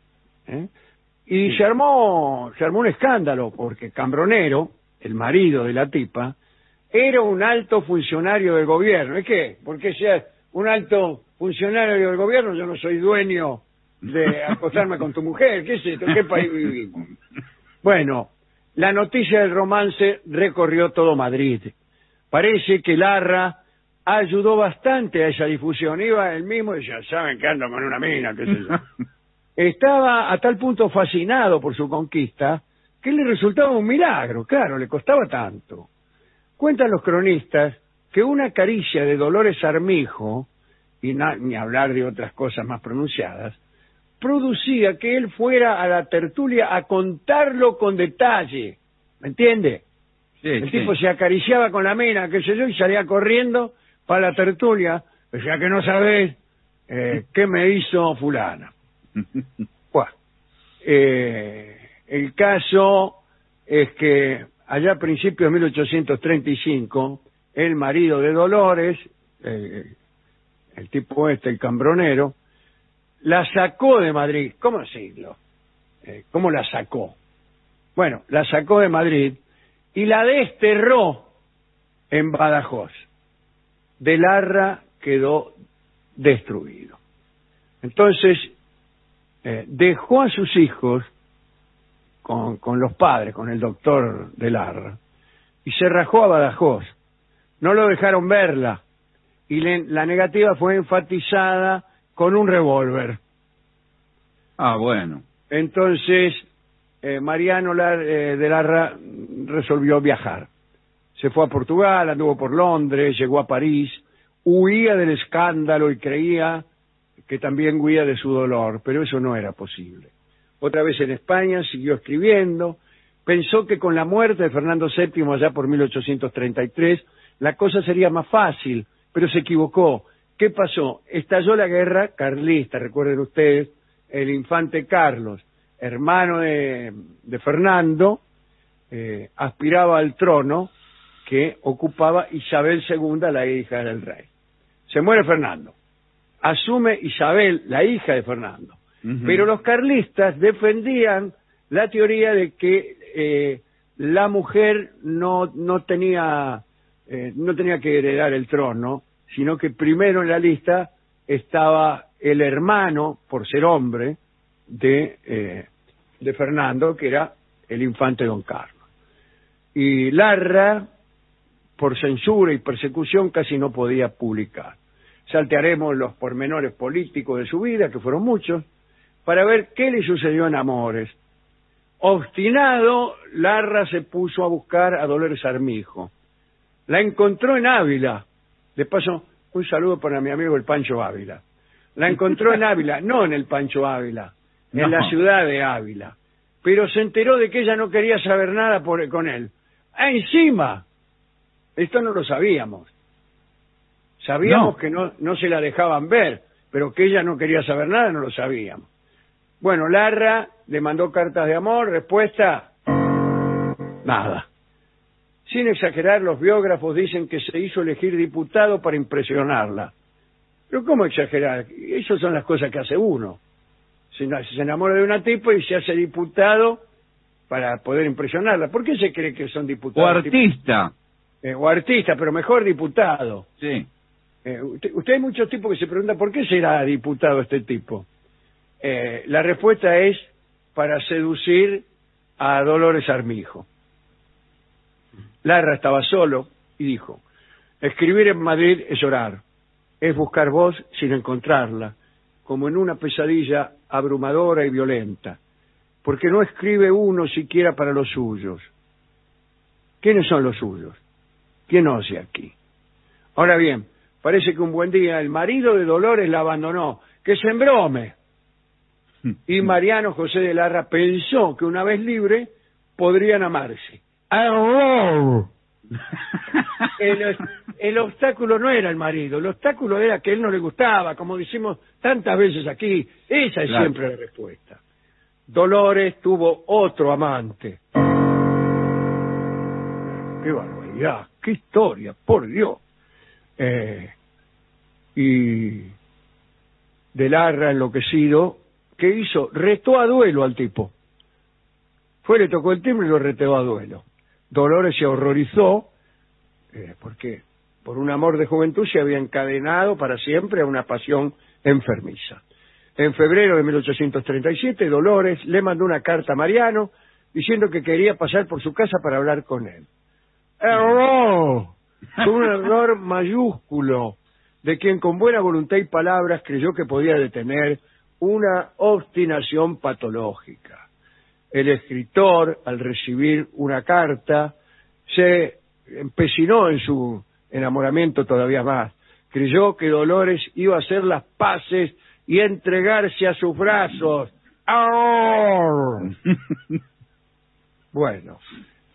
Y se armó un escándalo porque Cambronero, el marido de la tipa, era un alto funcionario del gobierno. ¿Es qué? Porque sea un alto funcionario del gobierno, yo no soy dueño de acostarme con tu mujer. ¿Qué es esto? ¿En qué país vivimos? Bueno, la noticia del romance recorrió todo Madrid. Parece que Larra ayudó bastante a esa difusión. Iba él mismo y decía, saben que ando con una mina, qué sé yo. Estaba a tal punto fascinado por su conquista que le resultaba un milagro, claro, le costaba tanto. Cuentan los cronistas que una caricia de Dolores Armijo, y ni hablar de otras cosas más pronunciadas, producía que él fuera a la tertulia a contarlo con detalle. ¿Me entiende? Sí, el tipo se acariciaba con la mina, qué sé yo, y salía corriendo para la tertulia. Decía que no sabés qué me hizo fulana. Bueno, el caso es que allá a principios de 1835, el marido de Dolores, el tipo el Cambronero, la sacó de Madrid. ¿Cómo decirlo? ¿Cómo la sacó? Bueno, la sacó de Madrid y la desterró en Badajoz. De Larra quedó destruido. Entonces, dejó a sus hijos con los padres, con el doctor de Larra, y se rajó a Badajoz. No lo dejaron verla, y la negativa fue enfatizada con un revólver. Ah, bueno. Entonces, Mariano de Larra resolvió viajar. Se fue a Portugal, anduvo por Londres, llegó a París, huía del escándalo y creía que también huía de su dolor, pero eso no era posible. Otra vez en España siguió escribiendo, pensó que con la muerte de Fernando VII allá por 1833 la cosa sería más fácil, pero se equivocó. ¿Qué pasó? Estalló la guerra carlista, recuerden ustedes, el infante Carlos, hermano de Fernando, aspiraba al trono que ocupaba Isabel II, la hija del rey. Se muere Fernando. Asume Isabel, la hija de Fernando. Pero los carlistas defendían la teoría de que la mujer no tenía que heredar el trono, sino que primero en la lista estaba el hermano, por ser hombre, de Fernando, que era el infante don Carlos. Y Larra, por censura y persecución, casi no podía publicar. Saltearemos los pormenores políticos de su vida, que fueron muchos, para ver qué le sucedió en Amores. Obstinado, Larra se puso a buscar a Dolores Armijo. La encontró en Ávila. De paso, un saludo para mi amigo el Pancho Ávila. La encontró en Ávila, no en el Pancho Ávila, en la ciudad de Ávila. Pero se enteró de que ella no quería saber nada con él. Encima, esto no lo sabíamos. Sabíamos que no se la dejaban ver, pero que ella no quería saber nada no lo sabíamos. Bueno, Larra le mandó cartas de amor, respuesta, nada. Sin exagerar, los biógrafos dicen que se hizo elegir diputado para impresionarla. Pero ¿cómo exagerar? Esas son las cosas que hace uno. Se enamora de una tipa y se hace diputado para poder impresionarla. ¿Por qué se cree que son diputados? O artista. O artista, pero mejor diputado. Sí. Usted hay muchos tipos que se preguntan ¿por qué será diputado este tipo? La respuesta es para seducir a Dolores Armijo. Larra estaba solo y dijo: escribir en Madrid es orar, es buscar voz sin encontrarla, como en una pesadilla abrumadora y violenta, porque no escribe uno siquiera para los suyos. ¿Quiénes son los suyos? ¿Quién oye aquí? Ahora bien, parece que un buen día el marido de Dolores la abandonó, que se embrome. Y Mariano José de Larra pensó que una vez libre podrían amarse. El obstáculo no era el marido, el obstáculo era que él no le gustaba, como decimos tantas veces aquí. Esa es siempre la respuesta. Dolores tuvo otro amante. ¡Qué barbaridad! ¡Qué historia! ¡Por Dios! Y de Larra, enloquecido, ¿qué hizo? Retó a duelo al tipo. Le tocó el timbre y lo retó a duelo. Dolores se horrorizó, porque por un amor de juventud se había encadenado para siempre a una pasión enfermiza. En febrero de 1837, Dolores le mandó una carta a Mariano diciendo que quería pasar por su casa para hablar con él. ¡Error! Fue un error mayúsculo de quien con buena voluntad y palabras creyó que podía detener una obstinación patológica. El escritor, al recibir una carta, se empecinó en su enamoramiento todavía más. Creyó que Dolores iba a hacer las paces y entregarse a sus brazos. Bueno,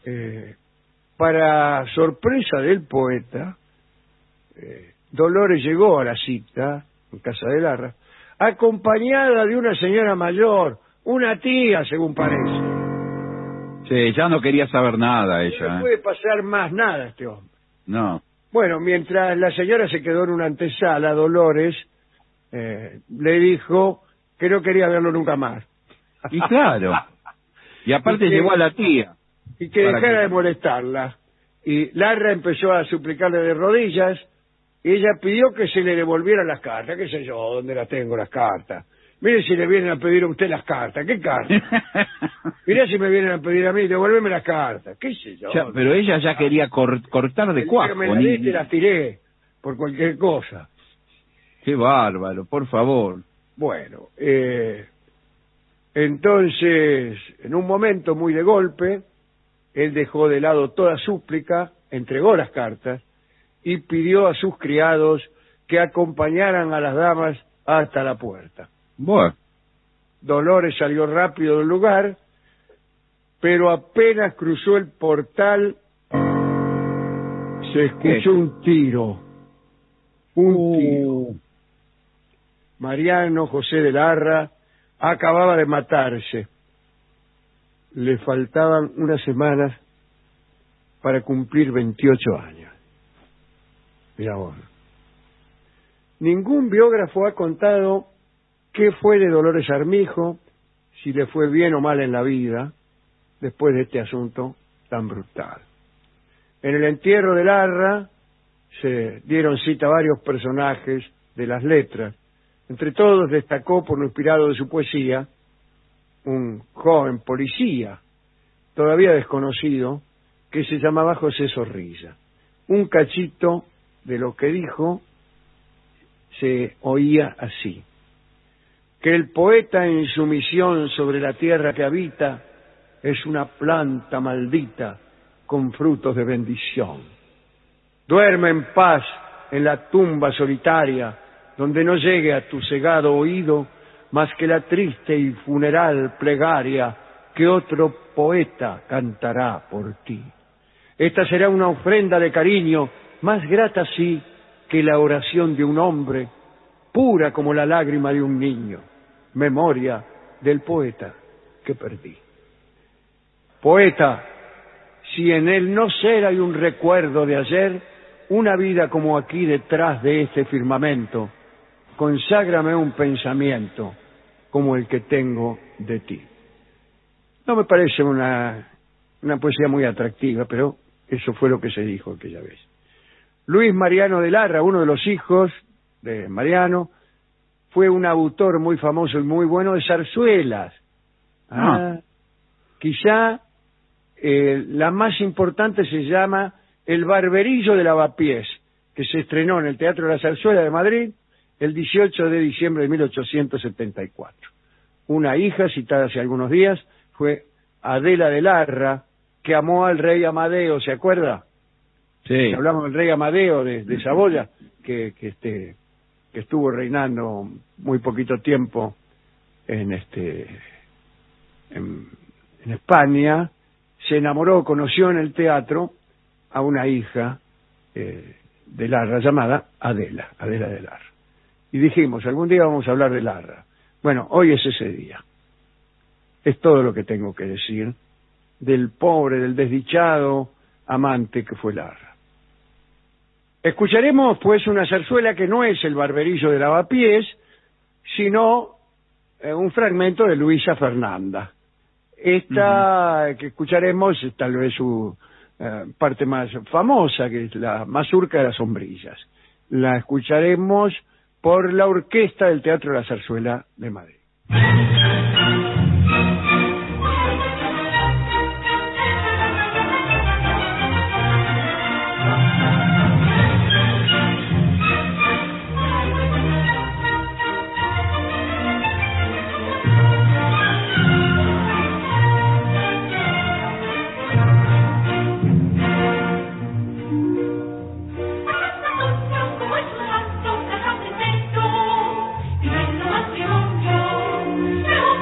para sorpresa del poeta, Dolores llegó a la cita en casa de Larra, acompañada de una señora mayor, una tía, según parece. Sí, ya no quería saber nada ella. No puede pasar más nada este hombre. No. Bueno, mientras la señora se quedó en una antesala, Dolores le dijo que no quería verlo nunca más. Y claro. Y aparte llegó a la tía. Y que dejara de molestarla. Y Larra empezó a suplicarle de rodillas, y ella pidió que se le devolvieran las cartas. ¿Qué sé yo? ¿Dónde las tengo las cartas? Mire si le vienen a pedir a usted las cartas. ¿Qué cartas? Mire si me vienen a pedir a mí, devuélveme las cartas. ¿Qué sé yo? Ya, pero ella ya quería cortar de cuajo. Me las tiré por cualquier cosa. Qué bárbaro, por favor. Bueno, entonces, en un momento muy de golpe, él dejó de lado toda súplica, entregó las cartas y pidió a sus criados que acompañaran a las damas hasta la puerta. Bueno. Dolores salió rápido del lugar, pero apenas cruzó el portal se escuchó un tiro. Un tiro. Mariano José de Larra acababa de matarse. Le faltaban unas semanas para cumplir 28 años. Mira vos. Ningún biógrafo ha contado qué fue de Dolores Armijo, si le fue bien o mal en la vida, después de este asunto tan brutal. En el entierro de Larra se dieron cita a varios personajes de las letras. Entre todos destacó, por lo inspirado de su poesía, un joven policía, todavía desconocido, que se llamaba José Zorrilla. Un cachito de lo que dijo se oía así: que el poeta en su misión sobre la tierra que habita es una planta maldita con frutos de bendición. Duerme en paz en la tumba solitaria, donde no llegue a tu cegado oído más que la triste y funeral plegaria que otro poeta cantará por ti. Esta será una ofrenda de cariño, más grata sí que la oración de un hombre, pura como la lágrima de un niño, memoria del poeta que perdí. Poeta, si en el no ser hay un recuerdo de ayer, una vida como aquí detrás de este firmamento, conságrame un pensamiento como el que tengo de ti. No me parece una poesía muy atractiva, pero eso fue lo que se dijo aquella vez. Luis Mariano de Larra, uno de los hijos de Mariano, fue un autor muy famoso y muy bueno de zarzuelas. Quizá la más importante se llama El Barberillo de Lavapiés, que se estrenó en el Teatro de la Zarzuela de Madrid el 18 de diciembre de 1874. Una hija, citada hace algunos días, fue Adela de Larra, que amó al rey Amadeo, ¿se acuerda? Sí. Hablamos del rey Amadeo de Saboya, que estuvo reinando muy poquito tiempo en España. Se enamoró, conoció en el teatro a una hija de Larra llamada Adela de Larra. Y dijimos, algún día vamos a hablar de Larra. Bueno, hoy es ese día. Es todo lo que tengo que decir del pobre, del desdichado amante que fue Larra. Escucharemos pues una zarzuela que no es El Barberillo de Lavapiés, sino un fragmento de Luisa Fernanda. Esta que escucharemos es tal vez su parte más famosa, que es la Mazurca de las Sombrillas. La escucharemos por la orquesta del Teatro de la Zarzuela de Madrid. No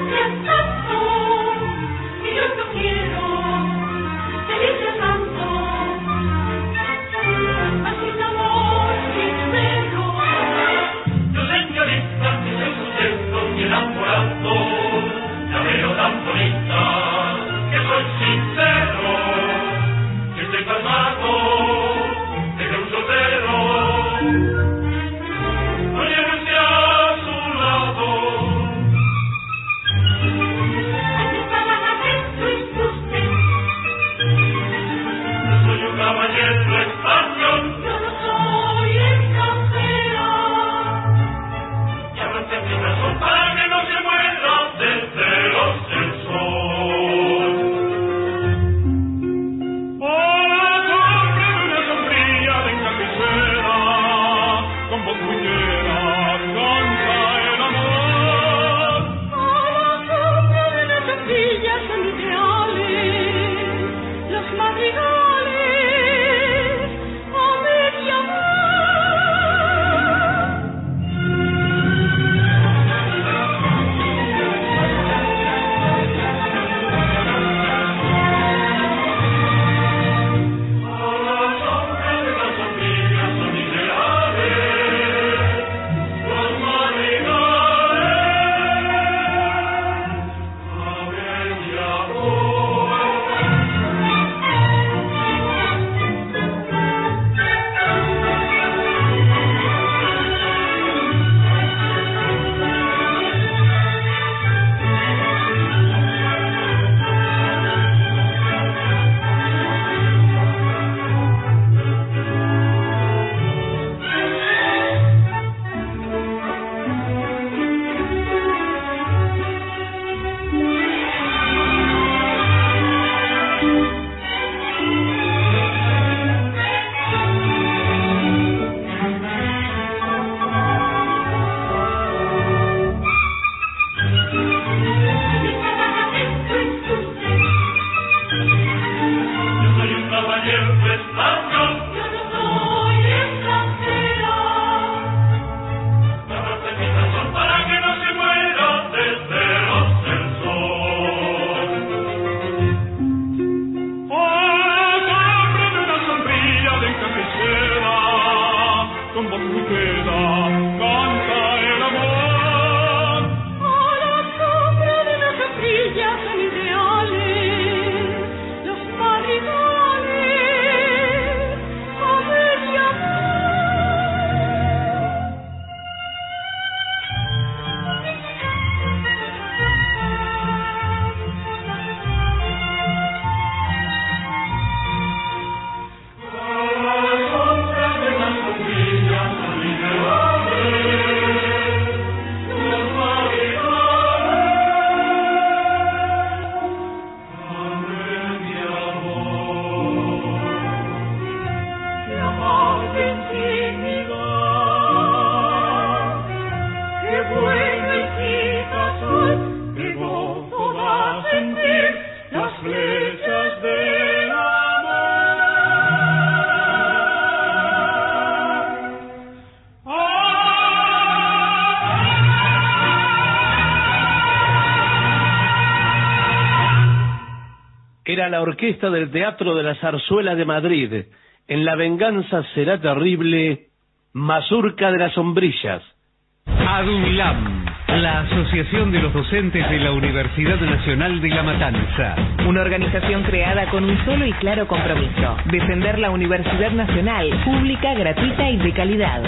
era la orquesta del Teatro de la Zarzuela de Madrid. En La venganza será terrible, Mazurca de las sombrillas. ADUNLAM, la Asociación de los Docentes de la Universidad Nacional de La Matanza. Una organización creada con un solo y claro compromiso: defender la Universidad Nacional, pública, gratuita y de calidad.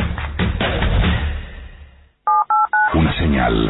Una señal.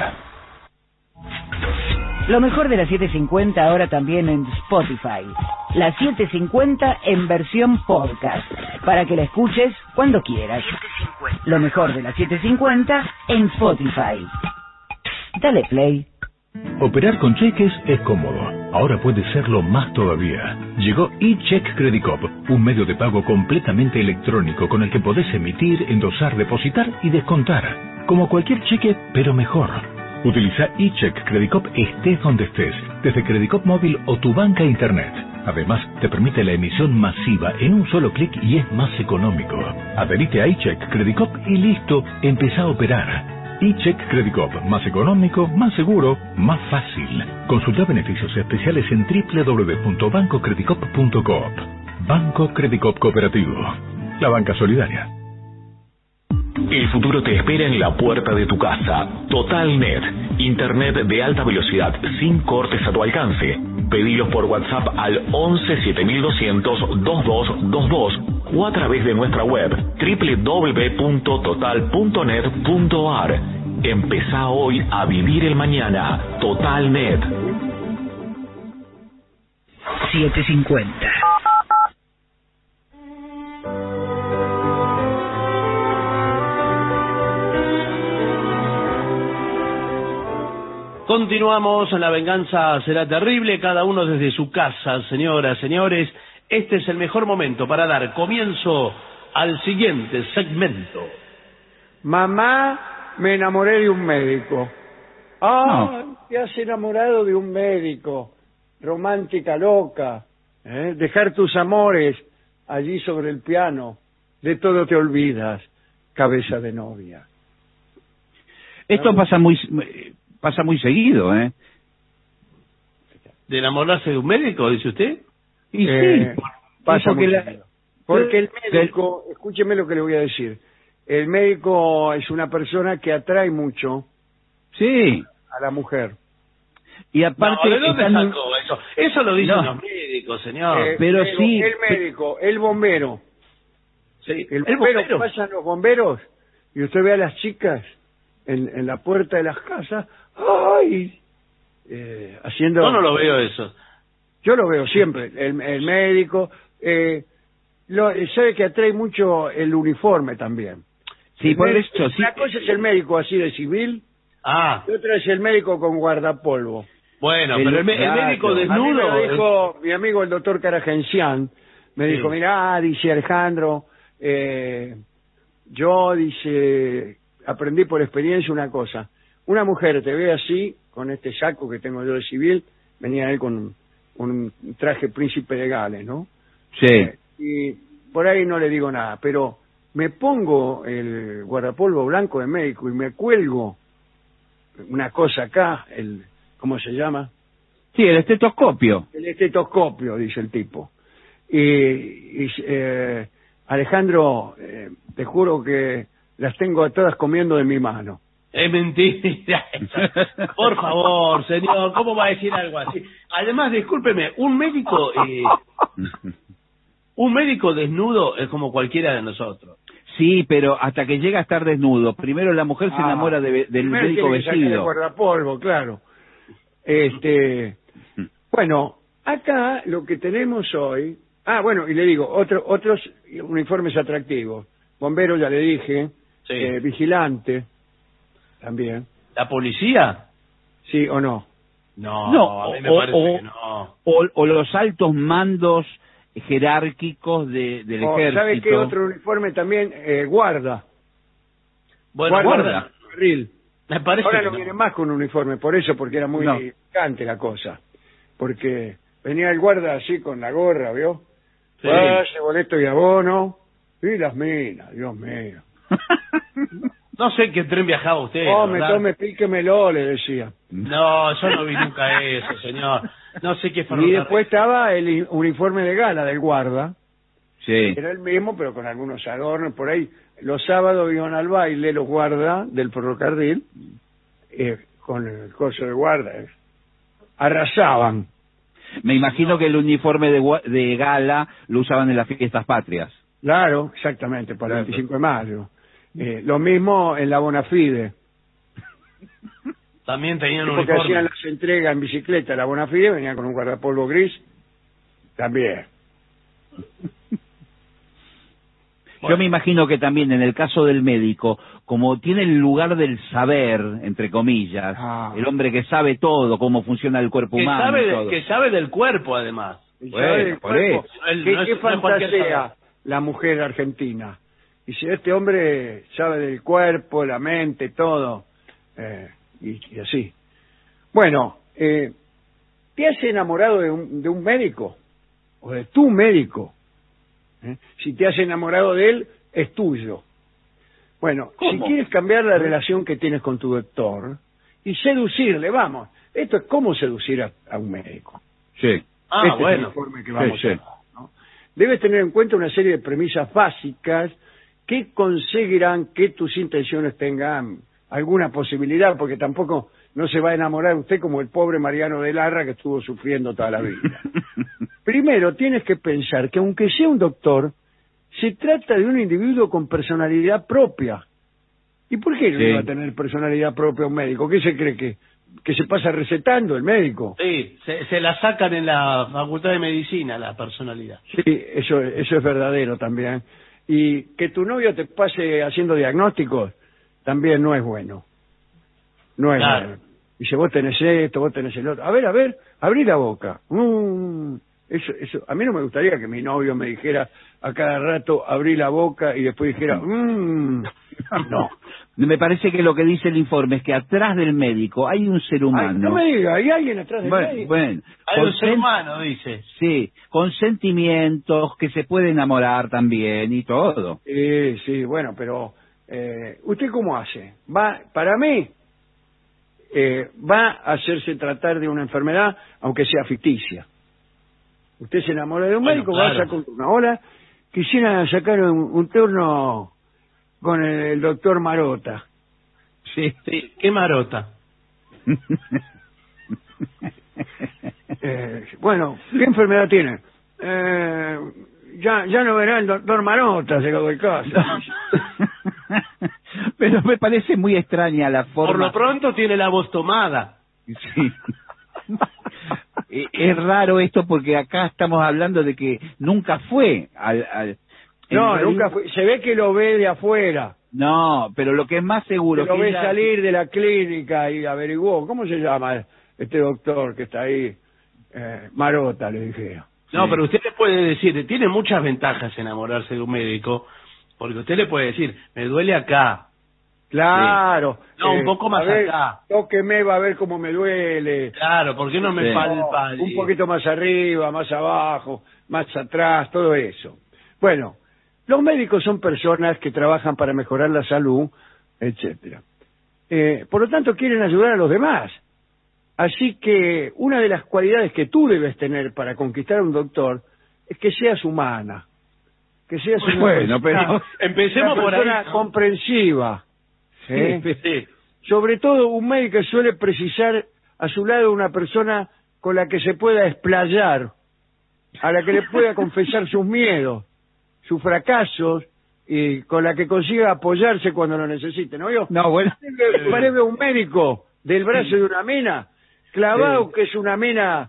Lo mejor de la 750 ahora también en Spotify. La 750 en versión podcast, para que la escuches cuando quieras. Lo mejor de la 750 en Spotify. Dale play. Operar con cheques es cómodo. Ahora puede serlo más todavía. Llegó eCheck Credit Cop, un medio de pago completamente electrónico con el que podés emitir, endosar, depositar y descontar. Como cualquier cheque, pero mejor. Utiliza eCheck Credit Cop estés donde estés, desde Credit Cop móvil o tu banca internet. Además, te permite la emisión masiva en un solo clic y es más económico. Adherite a eCheck Credit Cop y listo, empezá a operar. eCheck Credit Cop, más económico, más seguro, más fácil. Consulta beneficios especiales en www.bancocreditcop.coop. Banco Credit Cop Cooperativo, la banca solidaria. El futuro te espera en la puerta de tu casa. TotalNet, internet de alta velocidad sin cortes a tu alcance. Pedilos por WhatsApp al 11 7200 2222 o a través de nuestra web www.total.net.ar. Empezá hoy a vivir el mañana. TotalNet. 750. Continuamos, La venganza será terrible, cada uno desde su casa, señoras, señores. Este es el mejor momento para dar comienzo al siguiente segmento. Mamá, me enamoré de un médico. Te has enamorado de un médico. Romántica loca. Dejar tus amores allí sobre el piano. De todo te olvidas, cabeza de novia. Esto pasa muy seguido, ¿eh? ¿De enamorarse de un médico, dice usted? Y sí, pasa muy seguido. Porque el médico, escúcheme lo que le voy a decir, el médico es una persona que atrae mucho a la mujer. Y aparte... ¿De dónde sacó eso? Eso lo dicen los médicos, señor. Pero sí... El médico, el bombero. Sí, el bombero. Pasan los bomberos y usted ve a las chicas en la puerta de las casas, ¡ay! Haciendo... Yo no lo veo eso. Yo lo veo siempre. El médico... sabe que atrae mucho el uniforme también. Sí, por eso... Una cosa es el médico así de civil, y otra es el médico con guardapolvo. Bueno, pero el médico desnudo... A mí me lo dijo mi amigo el doctor Caragencián, me dijo, mirá, dice Alejandro, yo, dice... aprendí por experiencia una cosa. Una mujer te ve así, con este saco que tengo yo de civil, venía él con un traje príncipe de Gales, ¿no? Sí. Y por ahí no le digo nada, pero me pongo el guardapolvo blanco de médico y me cuelgo una cosa acá, ¿cómo se llama? Sí, el estetoscopio. El estetoscopio, dice el tipo. Y Alejandro, te juro que las tengo a todas comiendo de mi mano. Es mentira. Por favor, señor, ¿cómo va a decir algo así? Además, discúlpeme, un médico desnudo es como cualquiera de nosotros. Sí, pero hasta que llega a estar desnudo. Primero la mujer se enamora del médico vestido. El guardapolvo, claro. Bueno, acá lo que tenemos hoy... bueno, y le digo, otros uniformes atractivos. Bombero, ya le dije. Vigilante, también. ¿La policía? ¿Sí o no? No, a mí me parece que no. O los altos mandos jerárquicos del ejército. ¿Sabe qué otro uniforme también? Guarda. Bueno, guarda. Me parece ahora no viene más con un uniforme, por eso, porque era muy picante la cosa. Porque venía el guarda así con la gorra, ¿vio? Sí. Pase, boleto y abono. Y las minas, Dios mío. No sé en qué tren viajaba usted. Tome, píquemelo, le decía. No, yo no vi nunca eso, señor. No sé qué Y ferrocarril. después estaba el uniforme de gala del guarda. Sí. Era el mismo, pero con algunos adornos. Por ahí, los sábados iban al baile los guardas del ferrocarril, con el coso de guarda. Arrasaban. Me imagino que el uniforme de gala lo usaban en las fiestas patrias. Claro, exactamente, para el 25 de mayo. Lo mismo en la Bonafide. También tenían un Porque uniforme. hacían las entregas en bicicleta, la Bonafide venía con un guardapolvo gris. También. Yo me imagino que también en el caso del médico, como tiene el lugar del saber, entre comillas, el hombre que sabe todo, cómo funciona el cuerpo humano. Que sabe del cuerpo, además. Bueno, por eso. ¿Qué fantasea la mujer argentina? Y si este hombre sabe del cuerpo, la mente, todo, y así. Bueno, ¿te has enamorado de un médico? ¿O de tu médico? Si te has enamorado de él, es tuyo. Bueno, si quieres cambiar la relación que tienes con tu doctor y seducirle, vamos, esto es cómo seducir a un médico. Sí. Es el informe que vamos a dar, ¿no? Debes tener en cuenta una serie de premisas básicas que conseguirán que tus intenciones tengan alguna posibilidad, porque tampoco no se va a enamorar usted como el pobre Mariano de Larra que estuvo sufriendo toda la vida. Primero, tienes que pensar que aunque sea un doctor, se trata de un individuo con personalidad propia. ¿Y por qué no iba a tener personalidad propia un médico? ¿Qué se cree que se pasa recetando el médico? Sí, se la sacan en la Facultad de Medicina, la personalidad. Sí, eso es verdadero también. Y que tu novio te pase haciendo diagnósticos también no es bueno. No es bueno. Dice, vos tenés esto, vos tenés el otro. A ver, abrí la boca. Eso, a mí no me gustaría que mi novio me dijera a cada rato, abrí la boca y después dijera, no. Me parece que lo que dice el informe es que atrás del médico hay un ser humano. Ay, no me diga, ¿hay alguien atrás del médico? Bueno, hay un ser humano, dice. Sí, con sentimientos, que se puede enamorar también y todo. Sí, bueno, pero ¿usted cómo hace? Para mí, va a hacerse tratar de una enfermedad, aunque sea ficticia. Usted se enamora de un médico, va a sacar una hora. Quisiera sacar un turno con el doctor Marota. Sí, ¿qué Marota? Bueno, ¿qué enfermedad tiene? Ya no verá el doctor Marota, llegado el caso. Pero me parece muy extraña la forma. Por lo pronto tiene la voz tomada. Sí. Es raro esto porque acá estamos hablando de que nunca fue No, nunca fue. Se ve que lo ve de afuera. No, pero lo que es más seguro... Que lo ve salir de la clínica y averiguó. ¿Cómo se llama este doctor que está ahí? Marota, le dije. No, pero usted le puede decir, tiene muchas ventajas enamorarse de un médico, porque usted le puede decir, me duele acá. Claro. Sí. No, un poco más acá. Tóqueme, va a ver cómo me duele. Claro, ¿por qué no me palpa? Un poquito más arriba, más abajo, más atrás, todo eso. Bueno, los médicos son personas que trabajan para mejorar la salud, etcétera. Por lo tanto, quieren ayudar a los demás. Así que una de las cualidades que tú debes tener para conquistar a un doctor es que seas humana. Que seas bueno, pero empecemos por ahí, ¿no? Comprensiva. Sí. Sobre todo un médico suele precisar a su lado una persona con la que se pueda explayar, a la que le pueda confesar sus miedos, sus fracasos, y con la que consiga apoyarse cuando lo necesite, ¿no? Parece un médico del brazo de una mina, clavado, que es una mina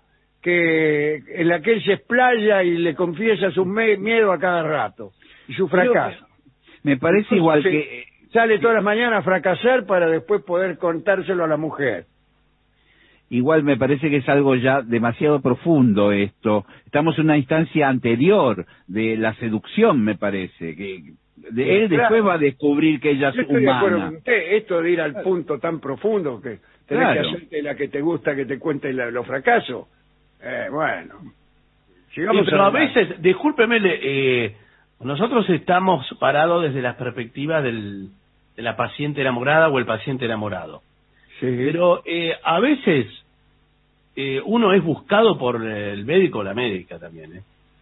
en la que él se explaya y le confiesa sus miedos a cada rato, y su fracaso. Me parece igual que... Sale todas las mañanas a fracasar para después poder contárselo a la mujer. Igual me parece que es algo ya demasiado profundo esto. Estamos en una instancia anterior de la seducción, me parece. Que él después va a descubrir que ella es humana. Estoy de acuerdo con usted. Esto de ir al punto tan profundo que tenés que hacerte la que te gusta que te cuente los fracasos. Bueno. Pero a veces, discúlpeme, nosotros estamos parados desde la perspectiva de la paciente enamorada o el paciente enamorado. Sí. Pero a veces uno es buscado por el médico o la médica también.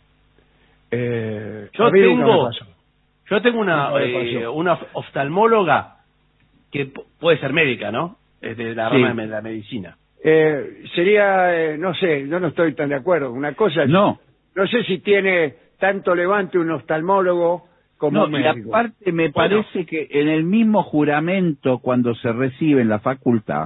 Yo tengo una oftalmóloga que puede ser médica, ¿no? Es de la rama de la medicina. Sería, no sé, yo no estoy tan de acuerdo. Una cosa, no sé si tiene tanto levante un oftalmólogo como un médico. Y aparte me parece que en el mismo juramento cuando se recibe en la facultad,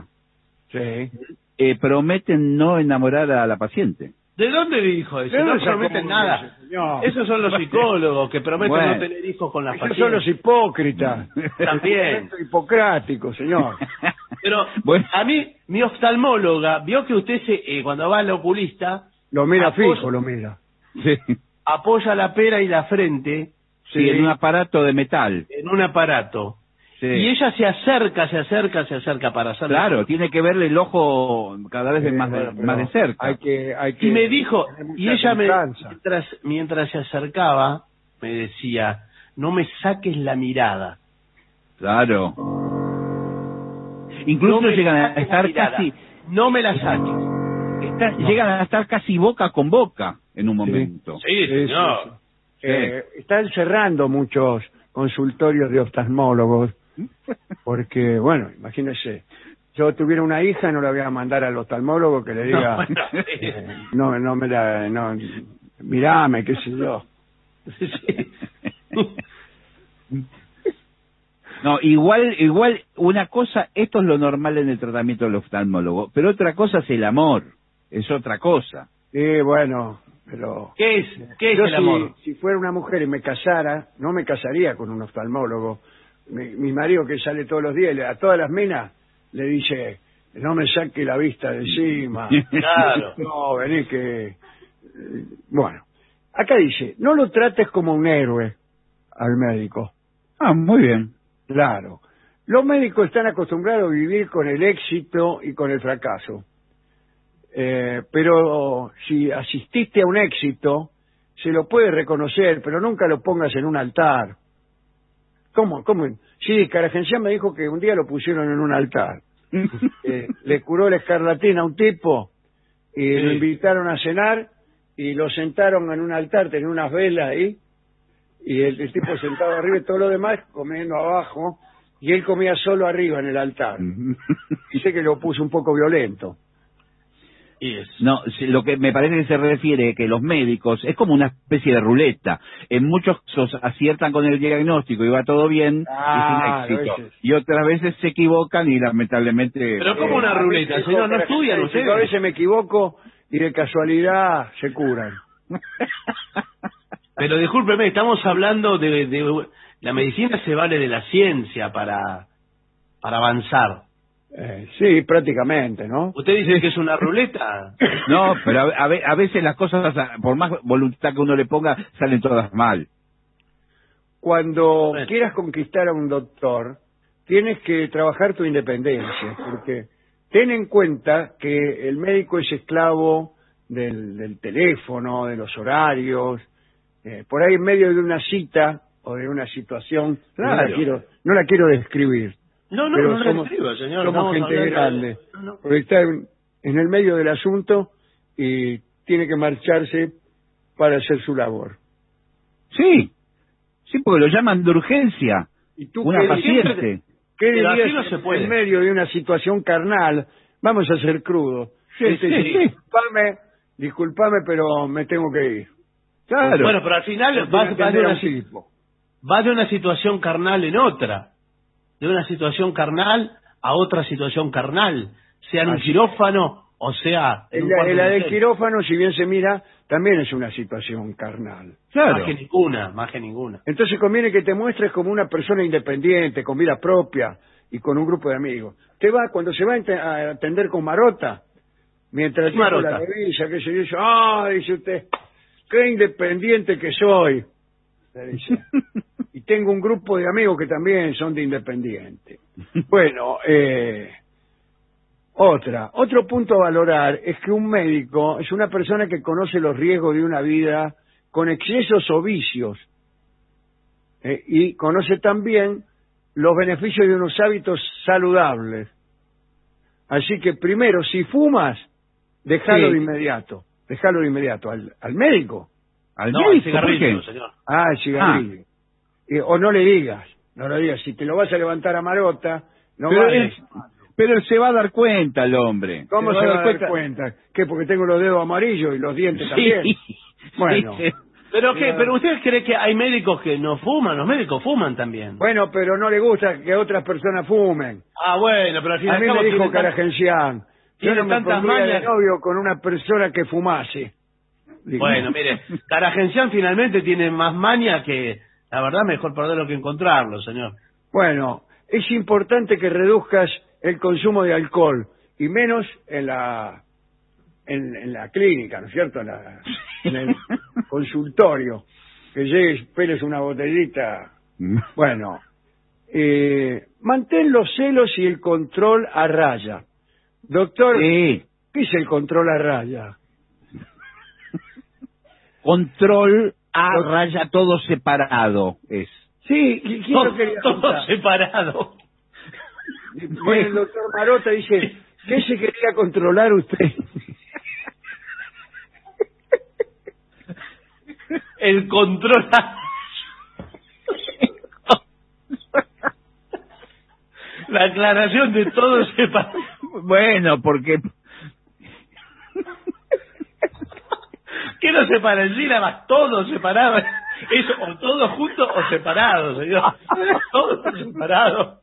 prometen no enamorar a la paciente. ¿De dónde dijo eso? No prometen nada. Esos son los psicólogos que prometen no tener hijos con las pacientes. Esos son los hipócritas. También. Hipocrático, señor. Pero a mí, mi oftalmóloga, vio que usted cuando va al oculista... Lo mira fijo, lo mira. Apoya la pera y la frente... en un aparato de metal. En un aparato. Y ella se acerca para hacerlo. Claro, tiene que verle el ojo cada vez más de cerca. Hay que y me dijo, y ella mientras se acercaba, me decía, no me saques la mirada. Claro. Incluso llegan a estar casi... No me la saques. Llegan a estar casi boca con boca en un momento. Sí, señor. Están cerrando muchos consultorios de oftalmólogos, porque, bueno, imagínese, yo tuviera una hija, no la voy a mandar al oftalmólogo que le diga, mirame, qué sé yo. No, igual una cosa, esto es lo normal en el tratamiento del oftalmólogo, pero otra cosa es el amor, es otra cosa. Bueno, pero... ¿Qué es el amor? Si fuera una mujer y me casara, no me casaría con un oftalmólogo. Mi marido, que sale todos los días, a todas las minas le dice, no me saque la vista de encima. Claro. No, vení que... Bueno, acá dice, no lo trates como un héroe al médico. Muy bien. Claro. Los médicos están acostumbrados a vivir con el éxito y con el fracaso. Pero si asististe a un éxito, se lo puede reconocer, pero nunca lo pongas en un altar. ¿Cómo? Sí, Caragencián me dijo que un día lo pusieron en un altar. Le curó la escarlatina a un tipo y lo invitaron a cenar y lo sentaron en un altar, tenía unas velas ahí, y el tipo sentado arriba y todo lo demás comiendo abajo, y él comía solo arriba en el altar. Dice que lo puso un poco violento. No, lo que me parece que se refiere que los médicos es como una especie de ruleta. En muchos casos aciertan con el diagnóstico y va todo bien y sin éxito. Y otras veces se equivocan y lamentablemente... Pero como una ruleta, señor, no estudian ustedes. A veces me equivoco y de casualidad se curan. Pero discúlpeme, estamos hablando de la medicina se vale de la ciencia para avanzar. Sí, prácticamente, ¿no? ¿Usted dice que es una ruleta? No, pero a veces las cosas, por más voluntad que uno le ponga, salen todas mal. Cuando quieras conquistar a un doctor, tienes que trabajar tu independencia, porque ten en cuenta que el médico es esclavo del teléfono, de los horarios, por ahí en medio de una cita o de una situación, claro. no la quiero describir. No la describo, señor. Somos gente grande, porque está en el medio del asunto y tiene que marcharse para hacer su labor. Sí, porque lo llaman de urgencia. ¿Y tú una paciente? ¿Qué dirías no se puede. En medio de una situación carnal? Vamos a ser crudos. Disculpame, pero me tengo que ir. Claro. Bueno, pero al final va de una situación carnal en otra. De una situación carnal a otra situación carnal, sea en un quirófano o sea en un la del quirófano, si bien se mira, también es una situación carnal. Claro. Más que ninguna. Entonces conviene que te muestres como una persona independiente, con vida propia y con un grupo de amigos. Cuando se va a atender con Marota, mientras la revisa, que se dice, dice usted, qué independiente que soy. Dice. Y tengo un grupo de amigos que también son de independiente. Bueno, otro punto a valorar es que un médico es una persona que conoce los riesgos de una vida con excesos o vicios, y conoce también los beneficios de unos hábitos saludables. Así que primero, si fumas, Déjalo Sí. de inmediato. Déjalo de inmediato. ¿Al médico? ¿Al No, médico? el ¿Por cigarrillo, qué? señor. Ah, el cigarrillo. O no le digas. No le digas. Si te lo vas a levantar a Marota, no Pero vayas. pero se va a dar cuenta el hombre. ¿Cómo se va a dar cuenta? ¿Qué? Porque tengo los dedos amarillos y los dientes también. Bueno. Sí. ¿Pero qué? ¿Pero usted cree que hay médicos que no fuman? Los médicos fuman también. Bueno, pero no le gusta que otras personas fumen. Ah, bueno, pero al fin y A al mí cabo me dijo tiene tan- Caragencián. Yo tiene no me tantas pondría de mañas. novio con una persona que fumase. Digo, Bueno, mire, Caragencián finalmente tiene más maña que... La verdad, mejor perderlo que encontrarlo, señor. Bueno, es importante que reduzcas el consumo de alcohol y menos en la clínica, ¿no es cierto? En el consultorio. Que llegues, peles una botellita. Bueno, mantén los celos y el control a raya. Doctor, Sí. ¿qué es el control a raya? Control a raya todo separado es. Sí, ¿quién lo quería Todo contar? separado. Bueno, el doctor Marota dice, ¿qué se quería controlar usted? El control... La aclaración de todo separado. Bueno, porque ¿Qué no separa en sílabas? Todo separado. Eso, o todo junto o separado, señor. Todo separado.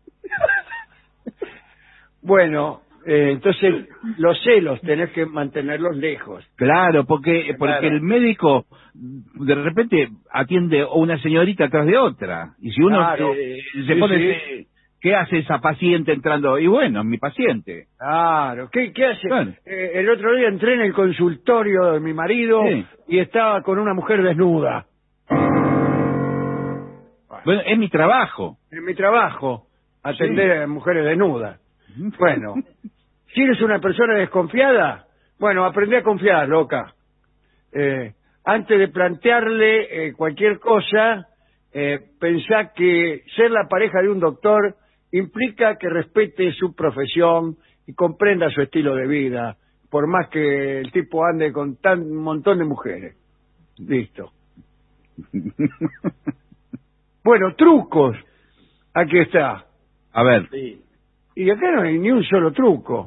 Bueno, entonces los celos tenés que mantenerlos lejos. claro, porque Claro. el médico de repente atiende a una señorita atrás de otra y si uno Claro. se Sí, pone sí. ¿qué hace esa paciente entrando? Y bueno, mi paciente. Claro, ¿qué hace? Claro. El otro día entré en el consultorio de mi marido Sí. y estaba con una mujer desnuda. Bueno, es mi trabajo. En mi trabajo, atender a mujeres desnudas. Bueno, si eres una persona desconfiada, bueno, aprende a confiar, loca. Antes de plantearle cualquier cosa, pensá que ser la pareja de un doctor implica que respete su profesión y comprenda su estilo de vida, por más que el tipo ande con un montón de mujeres. Listo. Bueno, trucos. Aquí está. A ver. Sí. Y acá no hay ni un solo truco.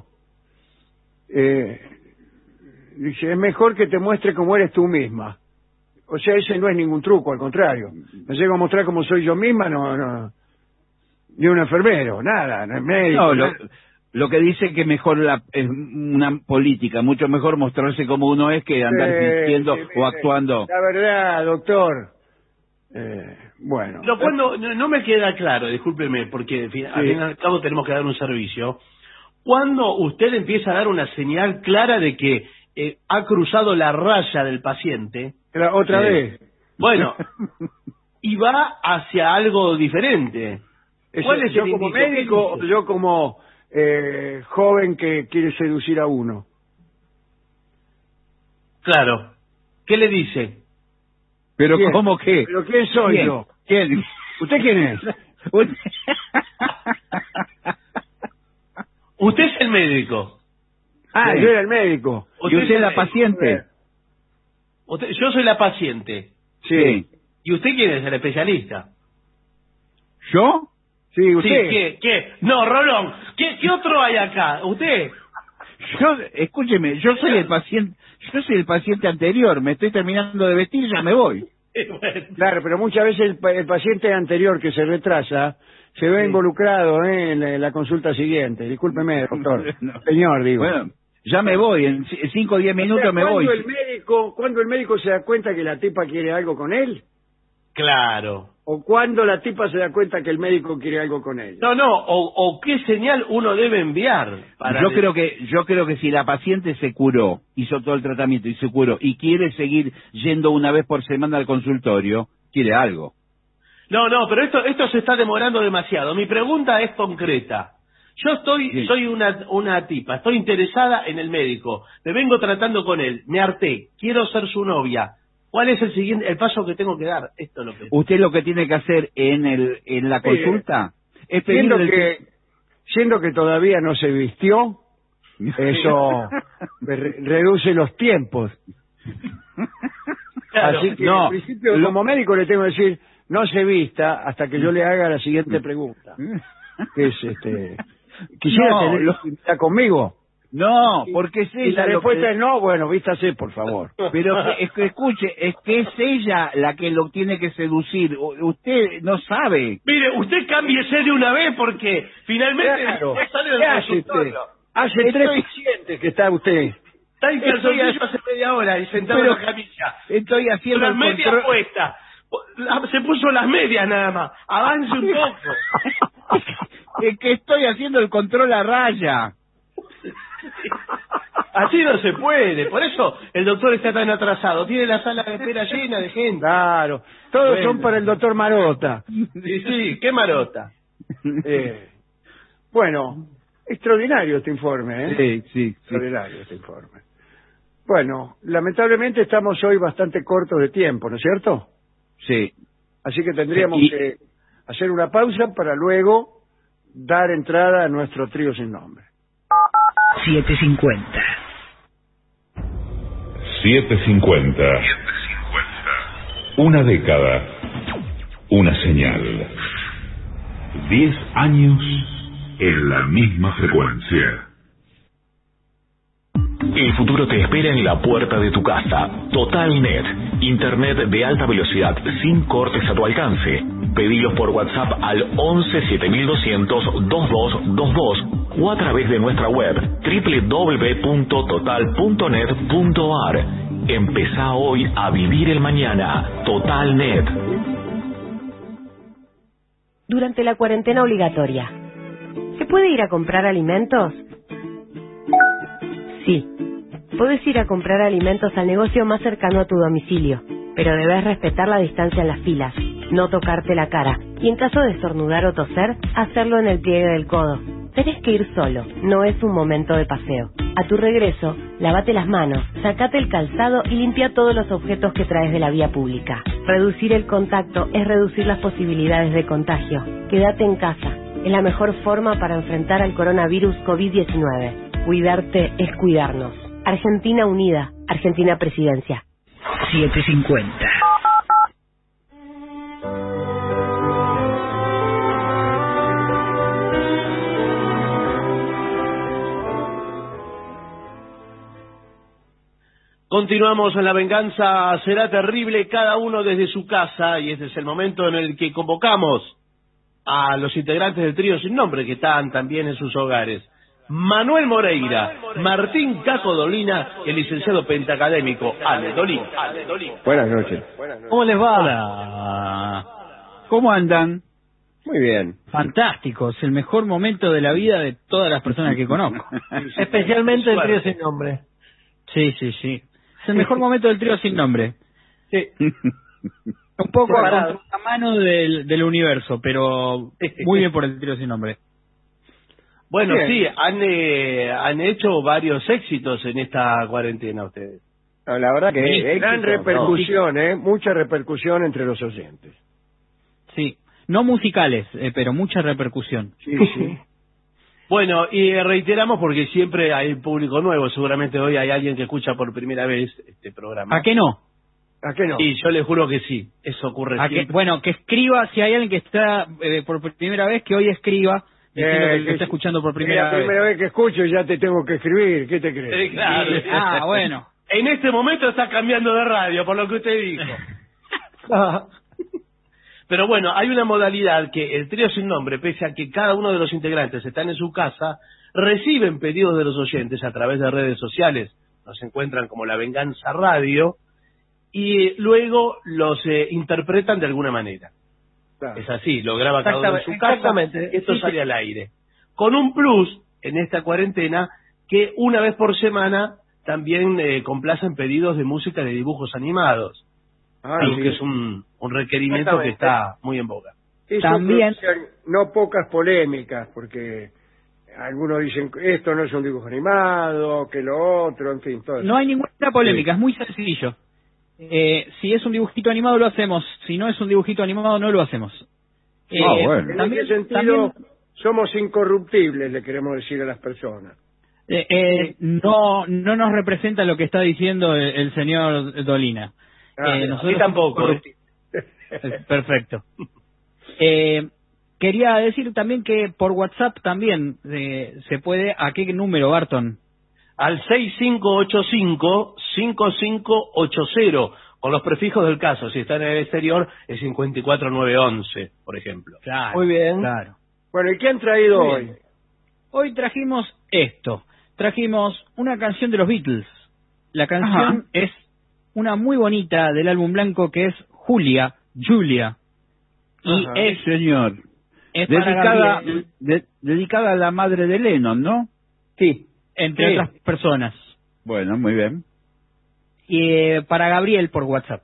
Dice, es mejor que te muestre cómo eres tú misma. O sea, ese no es ningún truco, al contrario. Me llego a mostrar cómo soy yo misma, no. Ni un enfermero, nada, no es médico. No, nada. lo que dice que mejor es una política, mucho mejor mostrarse como uno es que andar fingiendo o actuando. La verdad, doctor. Bueno. Pero cuando no me queda claro, discúlpeme, porque al fin y al cabo tenemos que dar un servicio. ¿Cuándo usted empieza a dar una señal clara de que ha cruzado la raya del paciente? Otra vez. Bueno, y va hacia algo diferente. ¿Cuál es yo el como indicio? médico o yo como joven que quiere seducir a uno? Claro. ¿Qué le dice? Pero ¿Quién? ¿cómo qué? ¿Pero quién soy ¿Quién? yo? ¿Quién? ¿Usted quién es? Usted es el médico. Ah, Sí. yo era el médico. ¿Y usted es la paciente? Yo soy la paciente. Sí. ¿Y usted quién es el especialista? ¿Yo? Sí, usted. Sí, ¿qué? No, Rolón, ¿qué otro hay acá? ¿Usted? Escúcheme, yo soy el paciente anterior, me estoy terminando de vestir y ya me voy. Bueno. Claro, pero muchas veces el paciente anterior que se retrasa se ve involucrado en la consulta siguiente. Discúlpeme, doctor. No. Señor, digo. Bueno, ya me voy, en 5 o 10 minutos me voy. ¿Cuándo el médico se da cuenta que la tipa quiere algo con él? Claro. ¿O cuándo la tipa se da cuenta que el médico quiere algo con ella? No, o qué señal uno debe enviar para... Yo creo que si la paciente se curó, hizo todo el tratamiento y se curó y quiere seguir yendo una vez por semana al consultorio, quiere algo. No, pero esto se está demorando demasiado. Mi pregunta es concreta. Yo soy una tipa, estoy interesada en el médico, me vengo tratando con él, me harté, quiero ser su novia. ¿Cuál es el paso que tengo que dar? Esto es lo que... Usted lo que tiene que hacer en la consulta es Siendo pedirle... que todavía no se vistió, Eso reduce los tiempos. Claro, así que en principio como médico le tengo que decir, no se vista hasta que yo le haga la siguiente pregunta. Que es ¿quisiera tener intimidad conmigo? No, porque es ella. Y la respuesta es no, bueno, vístase, por favor. Pero escuche, es que es ella la que lo tiene que seducir. Usted no sabe. Mire, usted cámbiese de una vez porque finalmente Claro. sale del consultorio. Hace 3 pacientes que está usted. Está en calzoncillo hace media hora y sentado en la camilla. Estoy haciendo las medias puestas. Se puso las medias nada más. Avance un poco. Es que estoy haciendo el control a raya. Así no se puede. Por eso el doctor está tan atrasado. Tiene la sala de espera llena de gente. Claro. Todos son para el doctor Marota. Sí, qué Marota. Bueno, extraordinario este informe, ¿eh? Sí. Extraordinario este informe. Bueno, lamentablemente estamos hoy bastante cortos de tiempo, ¿no es cierto? Sí. Así que tendríamos que hacer una pausa para luego dar entrada a nuestro trío sin nombre. 750. 750. Una década. Una señal. 10 años en la misma frecuencia. El futuro te espera en la puerta de tu casa. TotalNet, internet de alta velocidad sin cortes a tu alcance. Pedilos por WhatsApp al 11 7200 2222 o a través de nuestra web www.total.net.ar. Empezá hoy a vivir el mañana. TotalNet. Durante la cuarentena obligatoria, ¿se puede ir a comprar alimentos? Sí, puedes ir a comprar alimentos al negocio más cercano a tu domicilio, pero debes respetar la distancia en las filas, no tocarte la cara y en caso de estornudar o toser, hacerlo en el pliegue del codo. Tenés que ir solo, no es un momento de paseo. A tu regreso, lávate las manos, sacate el calzado y limpia todos los objetos que traes de la vía pública. Reducir el contacto es reducir las posibilidades de contagio. Quédate en casa, es la mejor forma para enfrentar al coronavirus COVID-19. Cuidarte es cuidarnos. Argentina Unida, Argentina Presidencia. 750. Continuamos en La Venganza Será Terrible, cada uno desde su casa, y este es el momento en el que convocamos a los integrantes del trío sin nombre que están también en sus hogares. Manuel Moreira, Martín Caco Dolina, el licenciado pentacadémico Ale Dolina. Buenas noches. ¿Cómo les va? Hola. ¿Cómo andan? Muy bien. Fantástico, es el mejor momento de la vida de todas las personas que conozco. Especialmente el trío sin nombre. Sí. Es el mejor momento del trío sin nombre. Sí. Un poco a mano del universo, pero muy bien por el trío sin nombre. Bueno, bien. sí, han hecho varios éxitos en esta cuarentena ustedes. No, la verdad que gran éxito, repercusión, mucha repercusión entre los oyentes. Sí, no musicales, pero mucha repercusión. Sí. Bueno, y reiteramos porque siempre hay público nuevo, seguramente hoy hay alguien que escucha por primera vez este programa. ¿A qué no? ¿A qué no? Y yo les juro que sí, eso ocurre siempre. Bueno, que escriba, si hay alguien que está por primera vez, que hoy escriba, diciendo que está escuchando por primera vez. La primera vez que escucho y ya te tengo que escribir, ¿qué te crees? Claro. Bueno. En este momento está cambiando de radio, por lo que usted dijo. Pero bueno, hay una modalidad que el trío sin nombre, pese a que cada uno de los integrantes están en su casa, reciben pedidos de los oyentes a través de redes sociales. Nos encuentran como La Venganza Radio y luego los interpretan de alguna manera. Claro. Es así, lo graba cada uno en su casa, esto sale al aire. Con un plus en esta cuarentena que una vez por semana también complacen pedidos de música de dibujos animados. Que es un requerimiento que está muy en boga. Eso también no pocas polémicas, porque algunos dicen esto no es un dibujo animado, que lo otro, en fin, todo eso. No hay ninguna polémica, es muy sencillo. Si es un dibujito animado lo hacemos, si no es un dibujito animado no lo hacemos. Bueno. En ese sentido somos incorruptibles, le queremos decir a las personas. No nos representa lo que está diciendo el señor Dolina. Nosotros tampoco. Perfecto. Quería decir también que por WhatsApp también se puede. ¿A qué número, Barton? Al 6585-5580, con los prefijos del caso. Si está en el exterior, es 54911, por ejemplo. Claro, muy bien. Claro. Bueno, ¿y qué han traído hoy? Hoy trajimos esto. Trajimos una canción de los Beatles. La canción es una muy bonita del álbum blanco que es Julia. Y es, señor, es dedicada a la madre de Lennon, ¿no? Sí, entre otras personas. Bueno, muy bien. Y para Gabriel por WhatsApp.